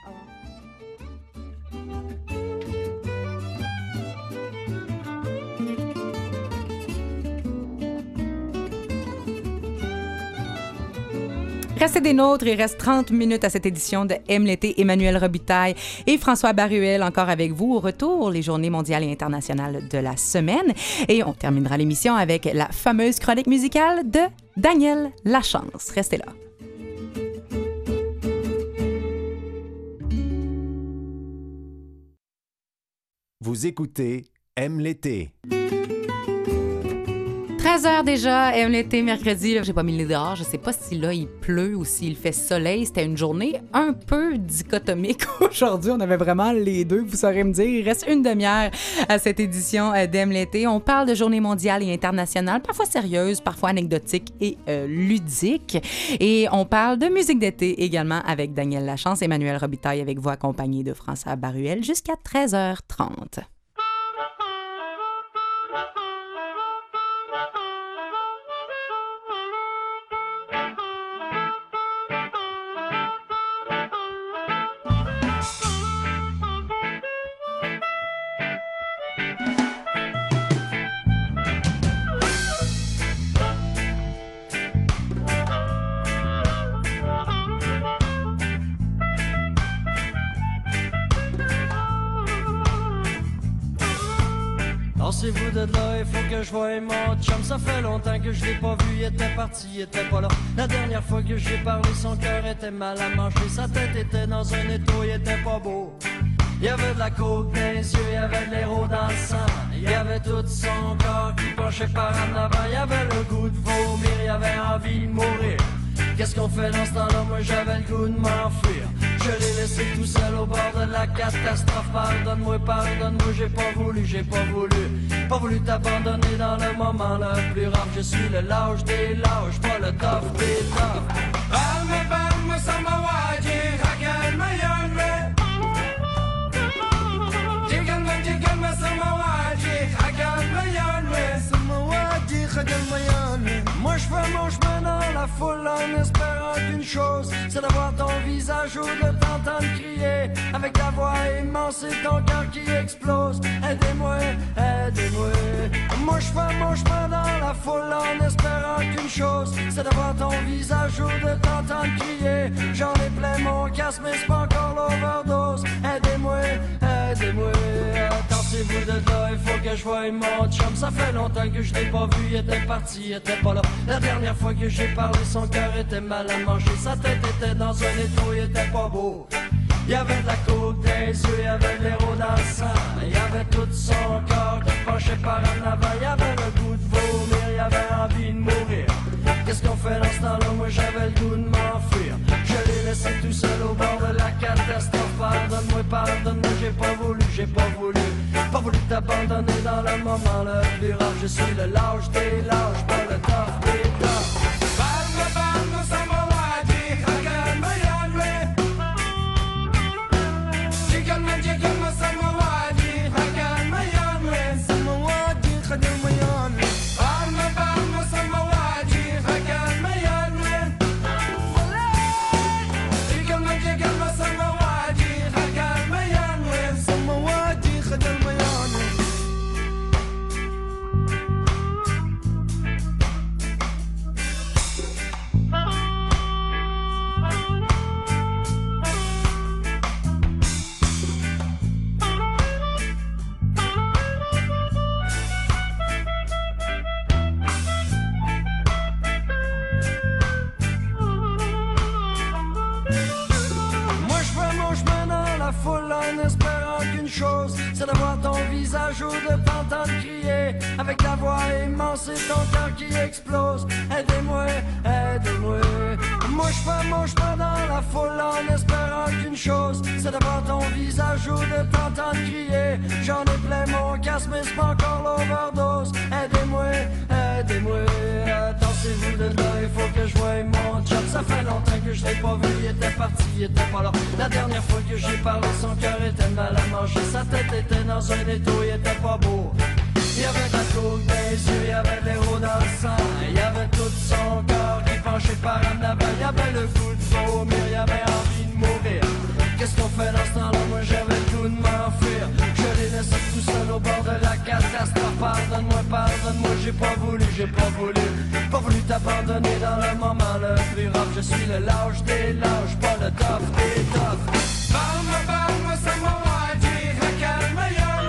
Restez des nôtres, il reste 30 minutes à cette édition de Aime l'été. Emmanuel Robitaille et François Baruel encore avec vous. Au retour, les journées mondiales et internationales de la semaine. Et on terminera l'émission avec la fameuse chronique musicale de Daniel Lachance. Restez là. Vous écoutez Aime l'été. 13h déjà, Aime l'été, mercredi. Là, j'ai pas mis le nez dehors. Je sais pas si là, il pleut ou s'il fait soleil. C'était une journée un peu dichotomique aujourd'hui. On avait vraiment les deux, vous saurez me dire. Il reste une demi-heure à cette édition d'Aime l'été. On parle de journée mondiale et internationale, parfois sérieuse, parfois anecdotique et ludique. Et on parle de musique d'été également avec Daniel Lachance, Emmanuel Robitaille avec vous accompagné de François Baruel jusqu'à 13h30. Lancez-vous de là, il faut que je voie mon chum. Ça fait longtemps que je l'ai pas vu, il était parti, il était pas là. La dernière fois que j'ai parlé, son cœur était mal à manger. Sa tête était dans un étau, il était pas beau. Il y avait de la coke dans les yeux, il y avait de l'héros dans le sang. Il y avait tout son corps qui penchait par en avant. Il y avait le goût de vomir, il y avait envie de mourir. Qu'est-ce qu'on fait dans ce temps-là? Moi j'avais le goût de m'enfuir. Je l'ai laissé tout seul au bord de la catastrophe. Pardonne-moi, j'ai pas voulu t'abandonner dans le moment le plus rare. Je suis le lâche des lâches, pas le tough des toughs. Balme, samawaji, hagan mayonme. Jigan, samawaji, hagan mayonme. Samawaji, hagan mayonme. Moi je fais mon chemin dans la foule en espérant qu'une chose, c'est d'avoir ton visage ou de t'entendre crier avec ta voix immense et ton cœur qui explose. Aidez-moi, aidez-moi. Moi je fais mon chemin dans la foule en espérant qu'une chose, c'est d'avoir ton visage ou de t'entendre crier. J'en ai plein mon casque mais c'est pas encore l'overdose. Aidez-moi, aidez-moi. Attendez-vous de là, il faut que je voie mon chum. Ça fait longtemps que je l'ai pas vu, il était parti, il était pas là. La dernière fois que j'ai parlé, son cœur était mal à manger. Sa tête était dans un étau, il était pas beau. Il y avait de la coke dans les yeux, il y avait de l'héros dans le sang. Il y avait tout son corps qui penchait par en avant. Il y avait le goût de vomir, il y avait envie de mourir. Qu'est-ce qu'on fait dans ce temps-là? Moi j'avais le goût de m'enfuir. Je l'ai laissé tout seul au bord de la catastrophe. Pardonne-moi, j'ai pas voulu t'abandonner dans le moment le plus rare. Je suis le lâche des lâches, pas le tough des toughs. Balme, samawaji, hagan mayonme. Jigan, samawaji, hagan mayonme. Samawaji, hagan mayonme. Balme, samawaji, hagan mayonme. Jigan, samawaji, hagan mayonme. Samawaji, hagan mayonme. qu'une chose, c'est d'avoir ton visage ou de t'entendre crier avec la voix immense et ton cœur qui explose. Aidez-moi, aidez-moi. Moi je fais mon chemin dans la foule en espérant qu'une chose, c'est d'avoir ton visage ou de t'entendre crier. J'en ai plein mon casque mais c'est pas encore l'overdose. Aidez-moi, aidez-moi. Tassez-vous de là, il faut que je voie mon job. Ça fait longtemps que je l'ai pas vu, il était parti, il était pas là. La dernière fois que j'ai parlé, son cœur était mal à manger. Sa tête était dans un étau, il était pas beau. Il y avait de la coke dans les yeux, il y avait de l'héros dans le sang. Il y avait tout son corps qui penchait par en avant. Il y avait le goût de vomir, il y avait envie de mourir. Qu'est-ce qu'on fait dans ce temps-là? Moi j'avais le goût de m'enfuir. Je l'ai laissé tout seul au bord de la catastrophe. Pardonne-moi, pardonne-moi, j'ai pas voulu pas voulu t'abandonner dans le moment le plus rough. Je suis le lâche des lâches, pas le tough des toughs. Parle-moi, ça m'a dit, calme,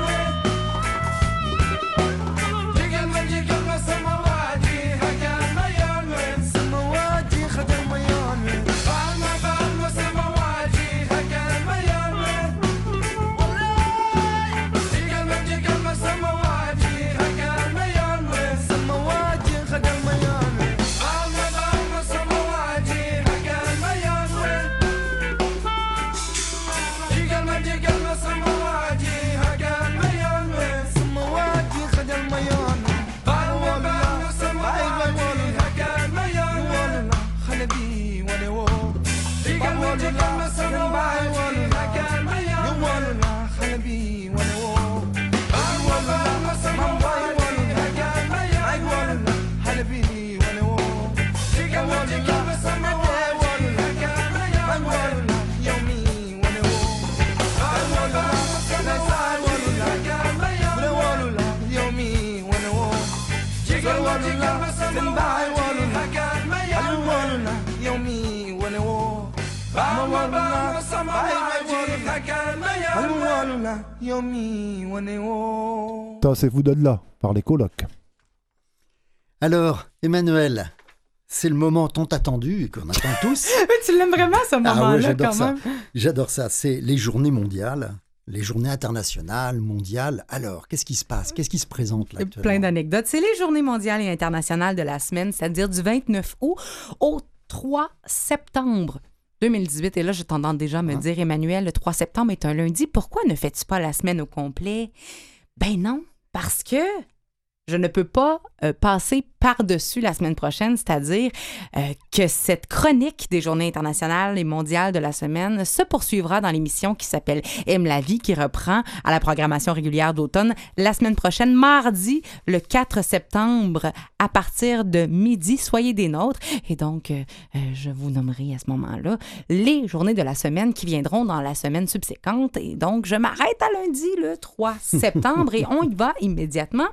Tassez-vous de là, par les colocs. Alors, Emmanuel, c'est le moment tant attendu et qu'on attend tous. Tu l'aimes vraiment, ce moment-là, ouais, j'adore quand ça. même. J'adore ça. C'est les journées mondiales, les journées internationales, mondiales. Alors, qu'est-ce qui se passe? Qu'est-ce qui se présente là actuellement? Plein d'anecdotes. C'est les journées mondiales et internationales de la semaine, c'est-à-dire du 29 août au 3 septembre 2018. Et là, je t'entends déjà me dire, Emmanuel, le 3 septembre est un lundi. Pourquoi ne fais-tu pas la semaine au complet? Ben non, parce que je ne peux pas passer par-dessus la semaine prochaine, c'est-à-dire que cette chronique des Journées internationales et mondiales de la semaine se poursuivra dans l'émission qui s'appelle Aime la vie, qui reprend à la programmation régulière d'automne la semaine prochaine, mardi, le 4 septembre, à partir de midi. Soyez des nôtres. Et donc, je vous nommerai à ce moment-là les Journées de la semaine qui viendront dans la semaine subséquente. Et donc, je m'arrête à lundi, le 3 septembre, et on y va immédiatement.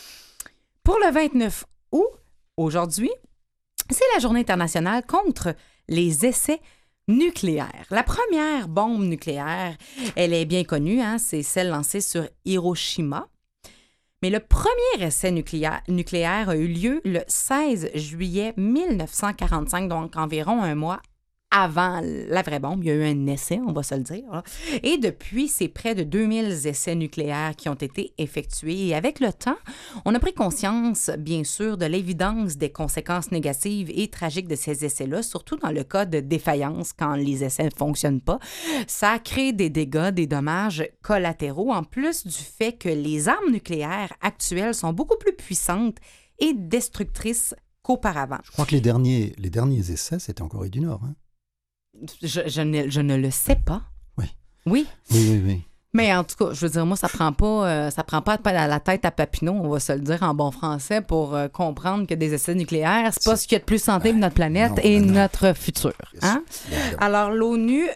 Pour le 29 août, aujourd'hui, c'est la Journée internationale contre les essais nucléaires. La première bombe nucléaire, elle est bien connue, hein, c'est celle lancée sur Hiroshima. Mais le premier essai nucléaire a eu lieu le 16 juillet 1945, donc environ un mois avant la vraie bombe. Il y a eu un essai, on va se le dire. Là. Et depuis, c'est près de 2000 essais nucléaires qui ont été effectués. Et avec le temps, on a pris conscience, bien sûr, de l'évidence des conséquences négatives et tragiques de ces essais-là, surtout dans le cas de défaillance, quand les essais ne fonctionnent pas. Ça a créé des dégâts, des dommages collatéraux, en plus du fait que les armes nucléaires actuelles sont beaucoup plus puissantes et destructrices qu'auparavant. Je crois que les derniers essais, c'était en Corée du Nord. Hein? Je ne le sais pas. Oui. Oui? Oui. Mais en tout cas, je veux dire, moi, ça prend pas à la tête à Papineau, on va se le dire en bon français, pour comprendre que des essais nucléaires, c'est pas ce qu'il y a de plus santé pour notre planète et notre futur. Hein? Alors, l'ONU,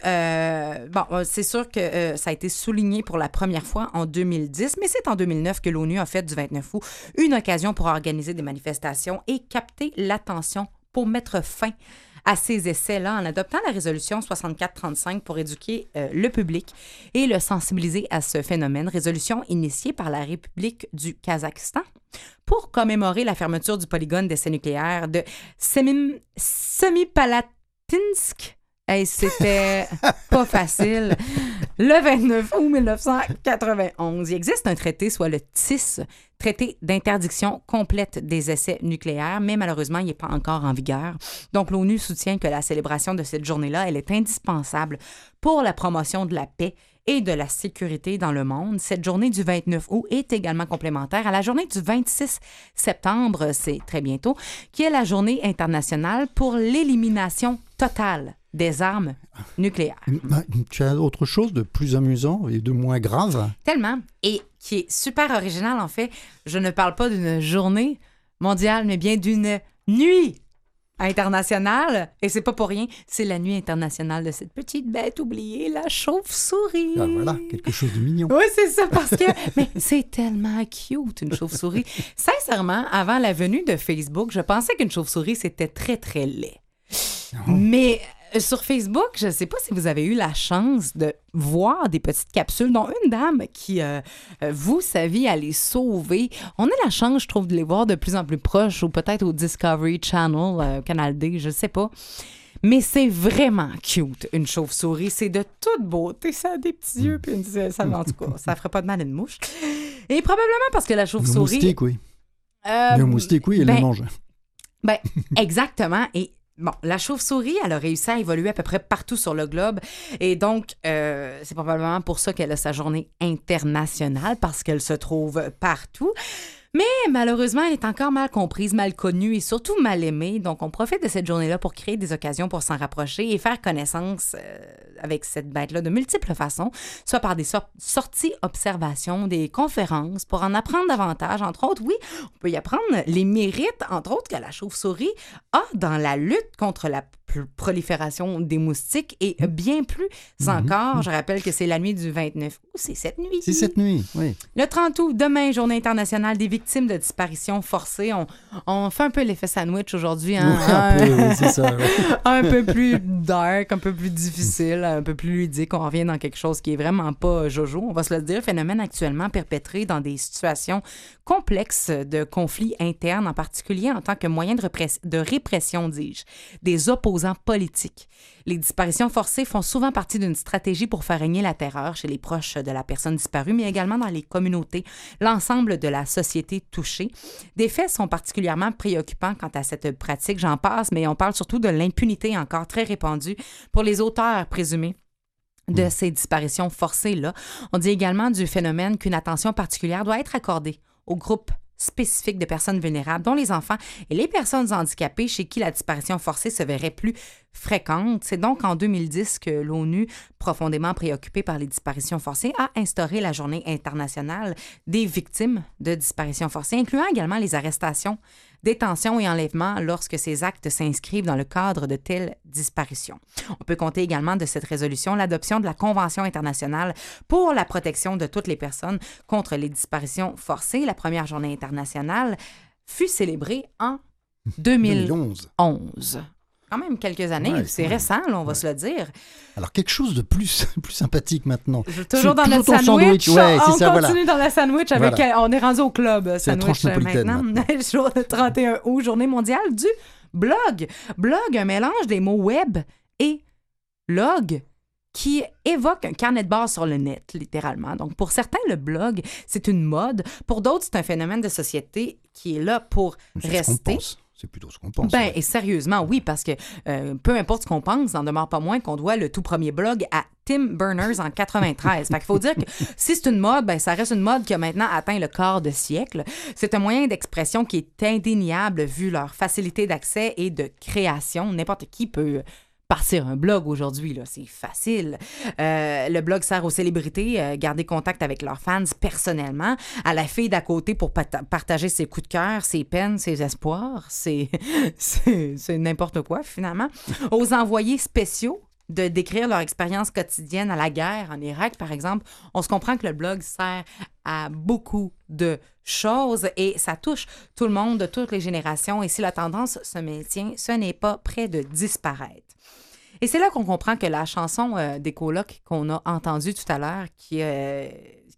c'est sûr que ça a été souligné pour la première fois en 2010, mais c'est en 2009 que l'ONU a fait du 29 août une occasion pour organiser des manifestations et capter l'attention pour mettre fin à ces essais-là en adoptant la résolution 6435 pour éduquer le public et le sensibiliser à ce phénomène, résolution initiée par la République du Kazakhstan pour commémorer la fermeture du polygone d'essais nucléaires de Semipalatinsk. Hey, c'était pas facile. Le 29 août 1991, il existe un traité, soit le TIS, traité d'interdiction complète des essais nucléaires, mais malheureusement, il n'est pas encore en vigueur. Donc, l'ONU soutient que la célébration de cette journée-là, elle est indispensable pour la promotion de la paix et de la sécurité dans le monde. Cette journée du 29 août est également complémentaire à la journée du 26 septembre, c'est très bientôt, qui est la journée internationale pour l'élimination totale des armes nucléaires. Tu as autre chose de plus amusant et de moins grave? Tellement. Et qui est super original, en fait. Je ne parle pas d'une journée mondiale, mais bien d'une nuit internationale. Et c'est pas pour rien, c'est la nuit internationale de cette petite bête oubliée, la chauve-souris. Ah, voilà, quelque chose de mignon. Oui, c'est ça, parce que mais c'est tellement cute, une chauve-souris. Sincèrement, avant la venue de Facebook, je pensais qu'une chauve-souris, c'était très, très laid. Mais sur Facebook, je ne sais pas si vous avez eu la chance de voir des petites capsules, dont une dame qui voue sa vie à les sauver. On a la chance, je trouve, de les voir de plus en plus proches, ou peut-être au Discovery Channel, Canal D, je ne sais pas. Mais c'est vraiment cute, une chauve-souris. C'est de toute beauté. Ça a des petits yeux, puis ça, en tout cas, ça ne ferait pas de mal à une mouche. Et probablement parce que la chauve-souris... Le moustique, oui. Le moustique, oui, elle le mange. Ben, exactement. Et bon, la chauve-souris, elle a réussi à évoluer à peu près partout sur le globe. Et donc, c'est probablement pour ça qu'elle a sa journée internationale, parce qu'elle se trouve partout. Mais malheureusement, elle est encore mal comprise, mal connue et surtout mal aimée. Donc, on profite de cette journée-là pour créer des occasions pour s'en rapprocher et faire connaissance avec cette bête-là de multiples façons, soit par des sorties observations, des conférences, pour en apprendre davantage. Entre autres, oui, on peut y apprendre les mérites, entre autres, que la chauve-souris a dans la lutte contre la prolifération des moustiques et bien plus encore. Je rappelle que c'est la nuit du 29 août, c'est cette nuit. C'est cette nuit, oui. Le 30 août, demain, journée internationale des victimes de disparition forcée. On fait un peu l'effet sandwich aujourd'hui. Hein? Oui, un peu, oui, c'est ça. Oui. Un peu plus dark, un peu plus difficile, un peu plus ludique. On revient dans quelque chose qui est vraiment pas jojo. On va se le dire, phénomène actuellement perpétré dans des situations complexes de conflits internes, en particulier en tant que moyen de répression, dis-je, des opposants politiques. Les disparitions forcées font souvent partie d'une stratégie pour faire régner la terreur chez les proches de la personne disparue, mais également dans les communautés, l'ensemble de la société touchée. Des faits sont particulièrement préoccupants quant à cette pratique, j'en passe, mais on parle surtout de l'impunité encore très répandue pour les auteurs présumés de ces disparitions forcées-là. On dit également du phénomène qu'une attention particulière doit être accordée aux groupes spécifiques de personnes vulnérables, dont les enfants et les personnes handicapées chez qui la disparition forcée se verrait plus fréquente. C'est donc en 2010 que l'ONU, profondément préoccupée par les disparitions forcées, a instauré la Journée internationale des victimes de disparitions forcées, incluant également les arrestations, détentions et enlèvements lorsque ces actes s'inscrivent dans le cadre de telles disparitions. On peut compter également de cette résolution l'adoption de la Convention internationale pour la protection de toutes les personnes contre les disparitions forcées. La première journée internationale fut célébrée en 2011. Quand même quelques années, ouais, c'est récent, là, on va se le dire. Alors, quelque chose de plus sympathique maintenant. Toujours dans notre sandwich. Ouais, on ça, continue dans le sandwich avec... Voilà. On est rendu au club sandwich maintenant. Jour 31 août, journée mondiale du blog. Blog, un mélange des mots web et log, qui évoque un carnet de bord sur le net, littéralement. Donc, pour certains, le blog, c'est une mode. Pour d'autres, c'est un phénomène de société qui est là pour rester. C'est plutôt ce qu'on pense. Ben, et sérieusement, oui, parce que peu importe ce qu'on pense, n'en demeure pas moins qu'on doit le tout premier blog à Tim Berners en 93. Fait qu'il faut dire que si c'est une mode, ben, ça reste une mode qui a maintenant atteint le quart de siècle. C'est un moyen d'expression qui est indéniable vu leur facilité d'accès et de création. N'importe qui peut partir un blog aujourd'hui, là, c'est facile. Le blog sert aux célébrités garder contact avec leurs fans personnellement, à la fille d'à côté pour partager ses coups de cœur, ses peines, ses espoirs. C'est n'importe quoi, finalement. Aux envoyés spéciaux de décrire leur expérience quotidienne à la guerre en Irak, par exemple. On se comprend que le blog sert à beaucoup de choses et ça touche tout le monde de toutes les générations. Et si la tendance se maintient, ce n'est pas près de disparaître. Et c'est là qu'on comprend que la chanson des colocs qu'on a entendue tout à l'heure, qui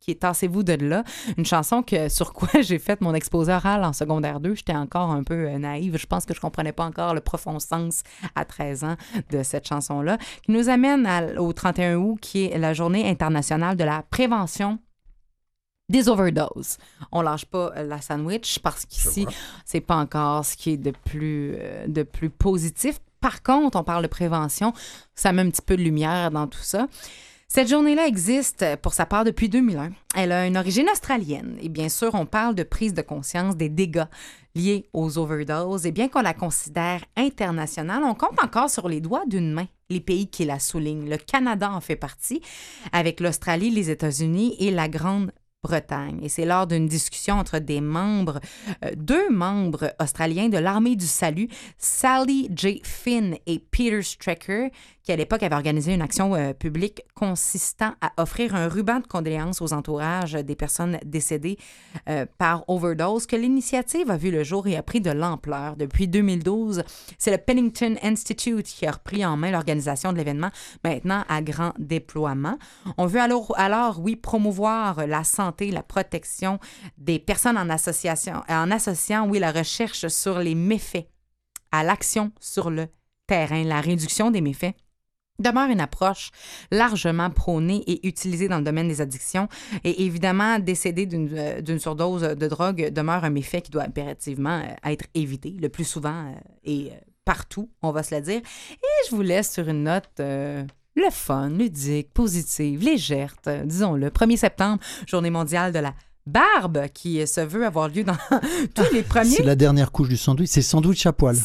qui est Tassez-vous de là, une chanson sur quoi j'ai fait mon exposé oral en secondaire 2. J'étais encore un peu naïve. Je pense que je comprenais pas encore le profond sens à 13 ans de cette chanson-là, qui nous amène au 31 août, qui est la journée internationale de la prévention des overdoses. On lâche pas la sandwich parce qu'ici, c'est pas encore ce qui est de plus positif. Par contre, on parle de prévention. Ça met un petit peu de lumière dans tout ça. Cette journée-là existe pour sa part depuis 2001. Elle a une origine australienne. Et bien sûr, on parle de prise de conscience des dégâts liés aux overdoses. Et bien qu'on la considère internationale, on compte encore sur les doigts d'une main les pays qui la soulignent. Le Canada en fait partie, avec l'Australie, les États-Unis et la Grande-Bretagne. Et c'est lors d'une discussion entre deux membres australiens de l'Armée du Salut, Sally J. Finn et Peter Strecker, qui à l'époque avait organisé une action publique consistant à offrir un ruban de condoléances aux entourages des personnes décédées par overdose, que l'initiative a vu le jour et a pris de l'ampleur. Depuis 2012, c'est le Pennington Institute qui a repris en main l'organisation de l'événement, maintenant à grand déploiement. On veut alors promouvoir la santé, la protection des personnes en associant la recherche sur les méfaits à l'action sur le terrain, la réduction des méfaits demeure une approche largement prônée et utilisée dans le domaine des addictions. Et évidemment, décéder d'une surdose de drogue demeure un méfait qui doit impérativement être évité le plus souvent et partout, on va se le dire. Et je vous laisse sur une note... le fun, ludique, positive, légère, disons-le. 1er septembre, journée mondiale de la barbe qui se veut avoir lieu dans tous les premiers... C'est la dernière couche du sandwich, c'est sandwich à poil.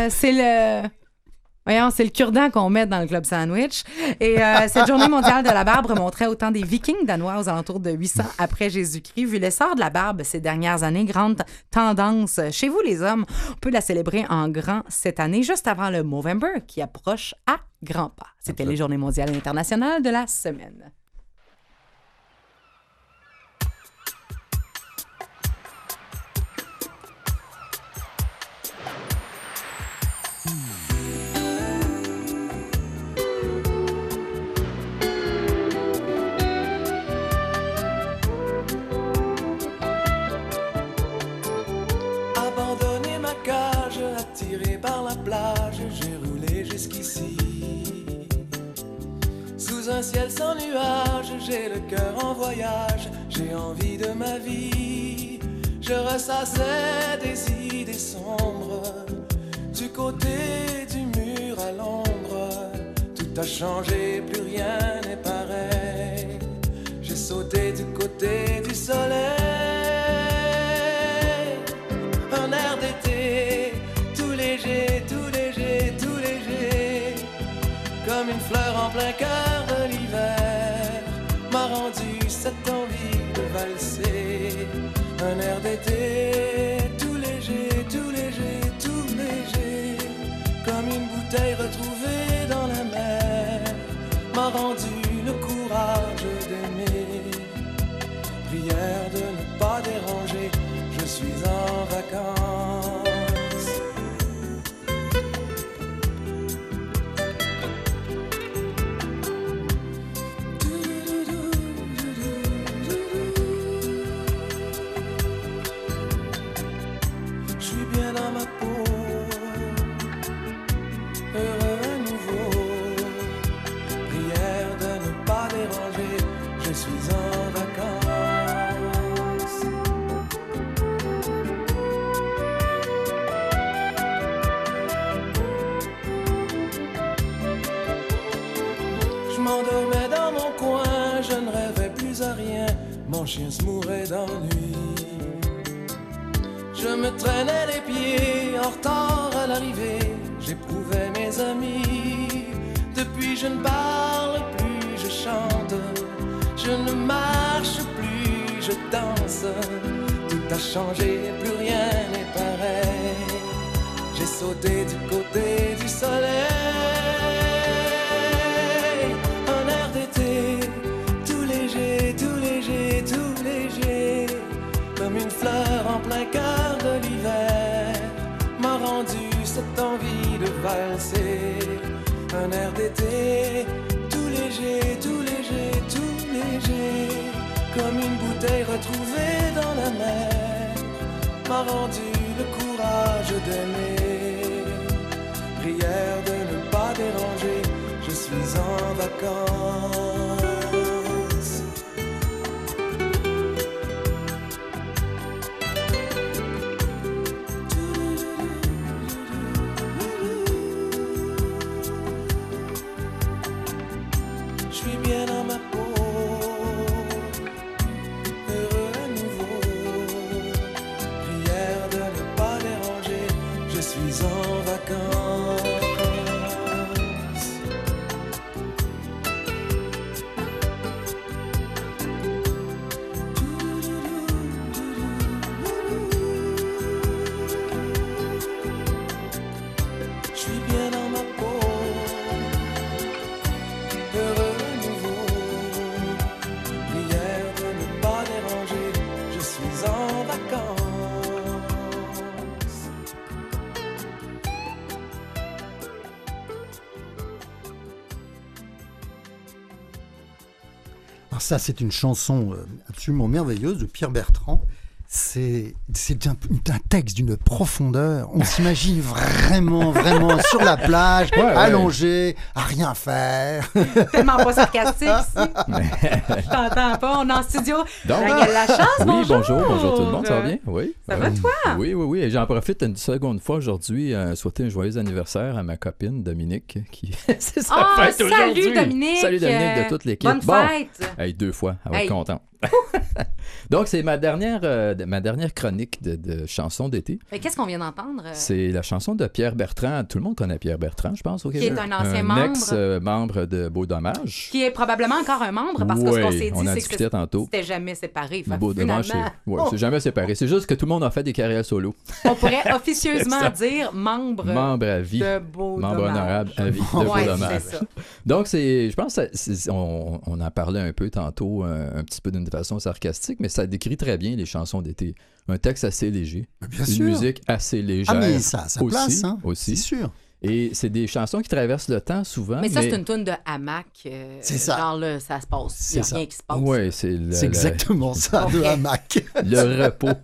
C'est le cure-dent qu'on met dans le club sandwich. Et cette journée mondiale de la barbe remonterait au temps des Vikings danois aux alentours de 800 après Jésus-Christ. Vu l'essor de la barbe ces dernières années, grande tendance chez vous les hommes, on peut la célébrer en grand cette année, juste avant le Movember qui approche à grands pas. C'était les Journées mondiales internationales de la semaine. Par la plage, j'ai roulé jusqu'ici. Sous un ciel sans nuages, j'ai le cœur en voyage, j'ai envie de ma vie. Je ressassais des idées sombres, du côté du mur à l'ombre. Tout a changé, plus rien n'est pareil. J'ai sauté du côté du soleil. Un air d'été, tout léger, tout léger, tout léger, comme une fleur en plein cœur de l'hiver, m'a rendu cette envie de valser. Un air d'été, tout léger, tout léger, tout léger, comme une bouteille retrouvée dans la mer, m'a rendu le courage d'aimer. Prière de ne pas déranger, je suis en vacances. Mon chien se mourait d'ennui. Je me traînais les pieds en retard à l'arrivée. J'éprouvais mes amis. Depuis je ne parle plus, je chante. Je ne marche plus, je danse. Tout a changé, plus rien n'est pareil. J'ai sauté du côté du soleil. Un air d'été, tout léger, tout léger, tout léger, comme une fleur en plein cœur de l'hiver, m'a rendu cette envie de valser. Un air d'été, tout léger, tout léger, tout léger, comme une bouteille retrouvée dans la mer, m'a rendu le courage d'aimer. Prière de ne pas déranger, je suis en vacances. Je suis bien dans ma peau, heureux à nouveau. Prière de ne pas déranger, je suis en vacances. Je suis bien dans ma peau, heureux à nouveau. Prière de ne pas déranger, je suis en vacances. Alors ça, c'est une chanson absolument merveilleuse de Pierre Bertrand. C'est un texte d'une profondeur. On s'imagine vraiment sur la plage, allongé, à rien faire. Tellement pas sarcastique ici. Je t'entends pas, on est en studio. Donc, il y a de la chance, bonjour. bonjour tout le monde, ça va bien? Oui. Ça va toi? Oui. Et j'en profite une seconde fois aujourd'hui à souhaiter un joyeux anniversaire à ma copine Dominique qui c'est sa fête aujourd'hui. Salut Dominique! Salut Dominique de toute l'équipe. Bonne fête! Hey, 2 fois, elle va être contente. Donc, c'est ma dernière chronique de chansons d'été. Mais qu'est-ce qu'on vient d'entendre? C'est la chanson de Pierre Bertrand. Tout le monde connaît Pierre Bertrand, je pense, au Québec. Qui est un ancien membre. ex-membre de Beau Dommage. Qui est probablement encore un membre, parce que ce qu'on s'est dit, c'est que tantôt. c'était jamais séparé. Beau Dommage, c'est jamais séparé. C'est juste que tout le monde a fait des carrières solo. On pourrait officieusement dire membre à vie. De Beau membre Dommage. Honorable à vie de Beau Dommage. Donc, je pense on en parlait un peu tantôt, un petit peu d'une façon sarcastique, mais ça décrit très bien les chansons d'été. Un texte assez léger, une musique assez légère. Ah mais ça aussi, place, hein? Aussi. C'est sûr. Et c'est des chansons qui traversent le temps souvent. Mais ça, c'est une toune de hamac. C'est ça. Genre là, ça se passe. Il n'y a rien qui se passe. Oui, c'est exactement ça, de hamac. Le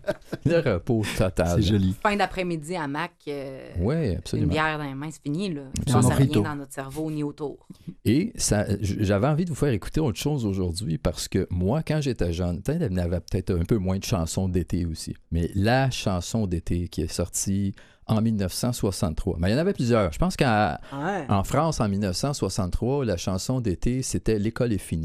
repos total. C'est joli. Fin d'après-midi, hamac. Oui, absolument. Une bière dans les mains, c'est fini. Là. Ça ne rien dans notre cerveau ni autour. Et j'avais envie de vous faire écouter autre chose aujourd'hui parce que moi, quand j'étais jeune, il y avait peut-être un peu moins de chansons d'été aussi. Mais la chanson d'été qui est sortie en 1963. Mais il y en avait plusieurs. Je pense qu'en France, en 1963, la chanson d'été, c'était « L'école est finie ».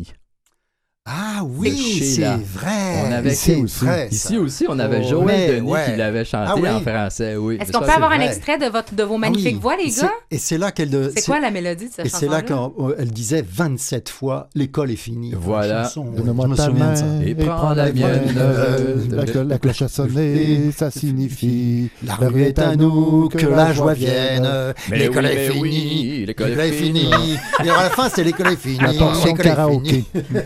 Ah oui, c'est vrai. On avait ici aussi, on avait Joël Denis qui l'avait chanté en français. Oui. Est-ce qu'on peut avoir un extrait de vos magnifiques voix, les gars? Et c'est là qu'elle... C'est quoi la mélodie de cette chanson-là? Et c'est là qu'elle disait 27 fois « L'école est finie ». Voilà. Je me souviens de ça. Et prends la mienne. La cloche a sonné, ça signifie « La rue est à nous, que la joie vienne. L'école est finie. L'école est finie. » Et à la fin, c'est « L'école est finie. » La portion karaoké.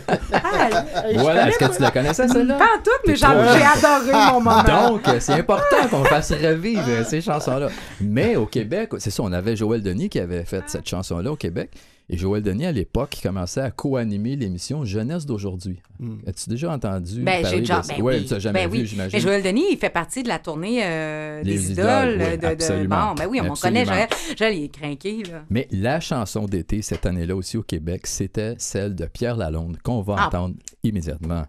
Voilà, est-ce que tu la connaissais, celle-là? Pas en tout, mais j'ai adoré mon moment. Donc, c'est important qu'on fasse revivre ces chansons-là. Mais au Québec, c'est ça, on avait Joël Denis qui avait fait cette chanson-là au Québec. Et Joël Denis, à l'époque, commençait à co-animer l'émission Jeunesse d'aujourd'hui. As-tu déjà entendu parler de ça? Oui, tu n'as jamais vu, j'imagine. Mais Joël Denis, il fait partie de la tournée des idoles. Absolument. Bon, oui, on connaît Joël. Joël, il est crinqué, là. Mais la chanson d'été, cette année-là aussi au Québec, c'était celle de Pierre Lalonde, qu'on va entendre immédiatement.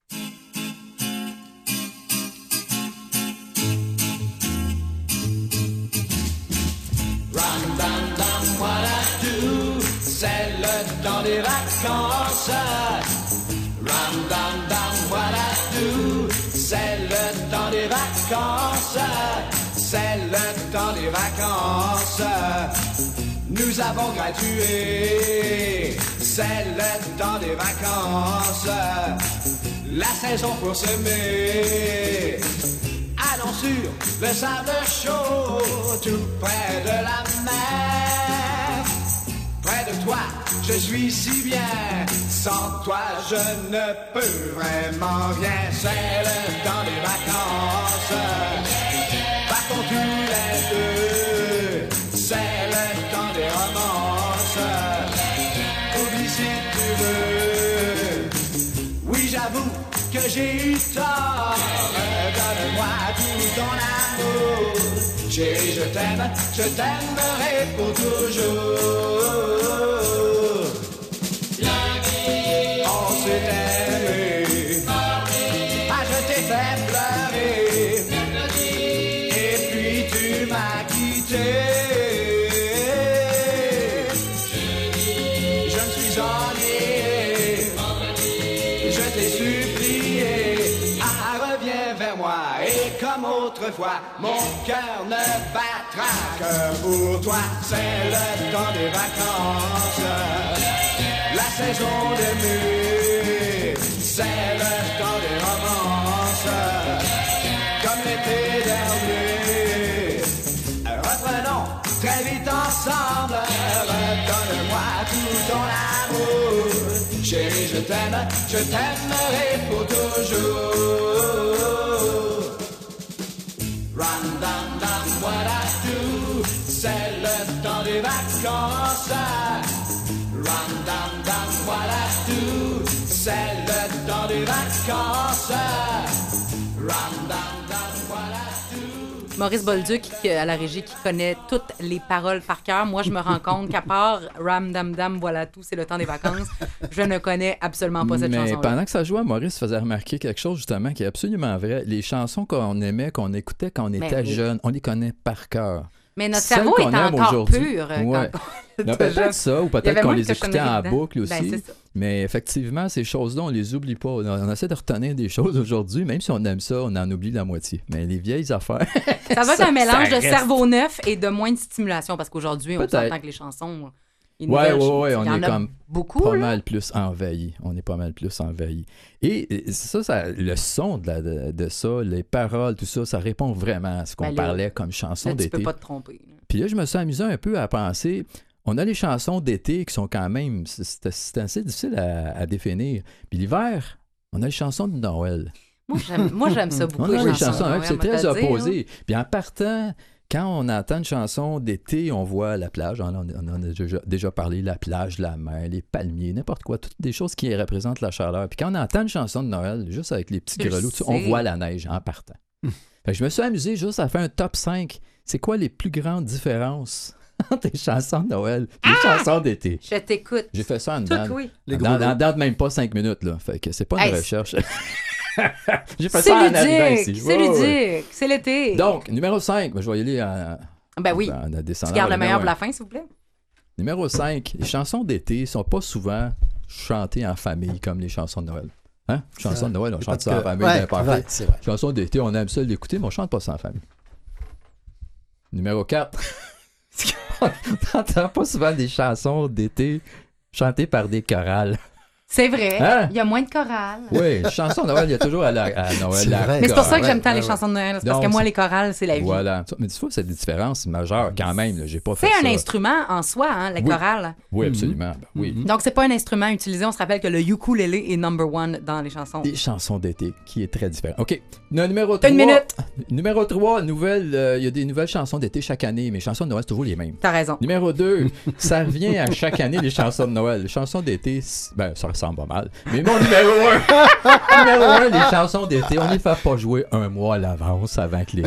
C'est le temps des vacances. Ram dam dam what I do. C'est le temps des vacances. C'est le temps des vacances. Nous avons gradué. C'est le temps des vacances. La saison pour s'aimer. Allons sur le sable chaud, tout près de la mer. Près de toi, je suis si bien. Sans toi, je ne peux vraiment rien. C'est le temps des vacances. Partons tous les deux. C'est le temps des romances. Oublie si tu veux. Oui, j'avoue j'ai eu tort. Donne-moi tout ton amour. Chérie, je t'aimerai pour toujours. On s'est aimé. Ah, je t'ai fait pleurer. Et puis tu m'as quitté. Je me suis ennuyé. Je t'ai supplié. Ah, reviens vers moi. Et comme autrefois, mon cœur ne battra que pour toi. C'est le temps des vacances. La saison des mues, c'est le temps des romances, comme l'été dernier. Reprenons très vite ensemble, redonne-moi tout ton amour. Chérie, je t'aimerai pour toujours. Run, down, down, what I do, c'est le temps des vacances. Run, down, down, what I do, c'est le temps des vacances. Run, down, down, what I do. Maurice Bolduc, à la régie, qui connaît toutes les paroles par cœur. Moi, je me rends compte qu'à part Ram Dam Dam, voilà tout, c'est le temps des vacances, je ne connais absolument pas cette chanson-là. Mais pendant que ça jouait, Maurice faisait remarquer quelque chose, justement, qui est absolument vrai. Les chansons qu'on aimait, qu'on écoutait quand on était jeune, on les connaît par cœur. Mais notre cerveau est encore pur. Ouais. Peut-être ça, ou peut-être qu'on les écoutait en boucle aussi. Ben, mais effectivement, ces choses-là, on les oublie pas. On essaie de retenir des choses aujourd'hui, même si on aime ça, on en oublie la moitié. Mais les vieilles affaires... Ça va être un mélange de cerveau neuf et de moins de stimulation, parce qu'aujourd'hui, on s'entend que les chansons... Ouais, on est comme beaucoup, pas mal plus envahi. On est pas mal plus envahi. Et ça, le son de ça, les paroles, tout ça, ça répond vraiment à ce qu'on parlait comme chanson d'été. Tu peux pas te tromper. Puis là, je me suis amusé un peu à penser... On a les chansons d'été qui sont quand même... C'est assez difficile à définir. Puis l'hiver, on a les chansons de Noël. Moi, j'aime ça beaucoup, on a les chansons de Noël. C'est très opposé. Puis en partant... Quand on entend une chanson d'été, on voit la plage. On en a déjà parlé, la plage, la mer, les palmiers, n'importe quoi. Toutes des choses qui représentent la chaleur. Puis quand on entend une chanson de Noël, juste avec les petits grelots, on voit la neige en partant. Fait que je me suis amusé juste à faire un top 5. C'est quoi les plus grandes différences entre les chansons de Noël et les chansons d'été? Je t'écoute. J'ai fait ça en dedans même pas 5 minutes. Là. Fait que c'est pas une recherche. J'ai fait ça en dedans ici. C'est ludique. C'est l'été. Donc, numéro 5, je vais y aller en descendant. Tu gardes le meilleur pour la fin, s'il vous plaît. Numéro 5, les chansons d'été ne sont pas souvent chantées en famille comme les chansons de Noël. Hein? Les chansons de Noël, on chante ça en famille. Les chansons d'été, on aime ça l'écouter, mais on ne chante pas ça en famille. Numéro 4, on n'entend pas souvent des chansons d'été chantées par des chorales. C'est vrai, hein? Il y a moins de chorales. Oui, les chansons de Noël, il y a toujours à Noël. Mais c'est pour ça que j'aime tant les chansons de Noël, parce que moi, les chorales, c'est la vie. Voilà. Mais des fois, c'est des différences majeures quand même. Là. J'ai pas fait c'est un instrument en soi, hein, les chorales. Oui, absolument. Oui. Donc, c'est pas un instrument utilisé. On se rappelle que le ukulélé est number one dans les chansons. Des chansons d'été, qui est très différent. OK. Numéro 3. Une minute. Numéro 3, nouvelle. Il y a des nouvelles chansons d'été chaque année, mais les chansons de Noël, c'est toujours les mêmes. T'as raison. Numéro 2, ça revient à chaque année, les chansons de Noël. Les chansons d'été, ça ressemble pas mal. Mais mon numéro 1, numéro 1, les chansons d'été, on ne les fait pas jouer un mois à l'avance avant que l'été.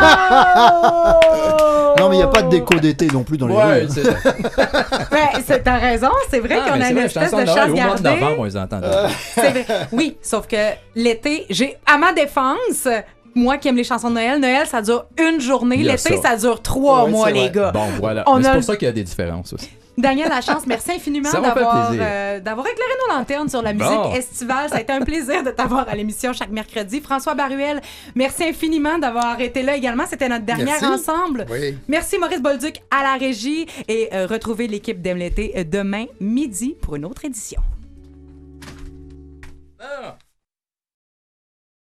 Non, mais il n'y a pas de déco d'été non plus dans les rues. C'est ça. T'as raison, c'est vrai qu'on a une espèce de chasse gardée. Au mois de novembre, on les entend. C'est vrai. Oui, sauf que l'été, à ma défense, moi qui aime les chansons de Noël, ça dure une journée. L'été, ça dure 3 mois, les gars. Bon, voilà. Mais c'est pour ça qu'il y a des différences aussi. Daniel Lachance, merci infiniment d'avoir éclairé nos lanternes sur la musique estivale. Ça a été un plaisir de t'avoir à l'émission chaque mercredi. François Baruel, merci infiniment d'avoir été là également. C'était notre dernière ensemble. Oui. Merci Maurice Bolduc à la régie et retrouvez l'équipe d'Aime l'été demain midi pour une autre édition.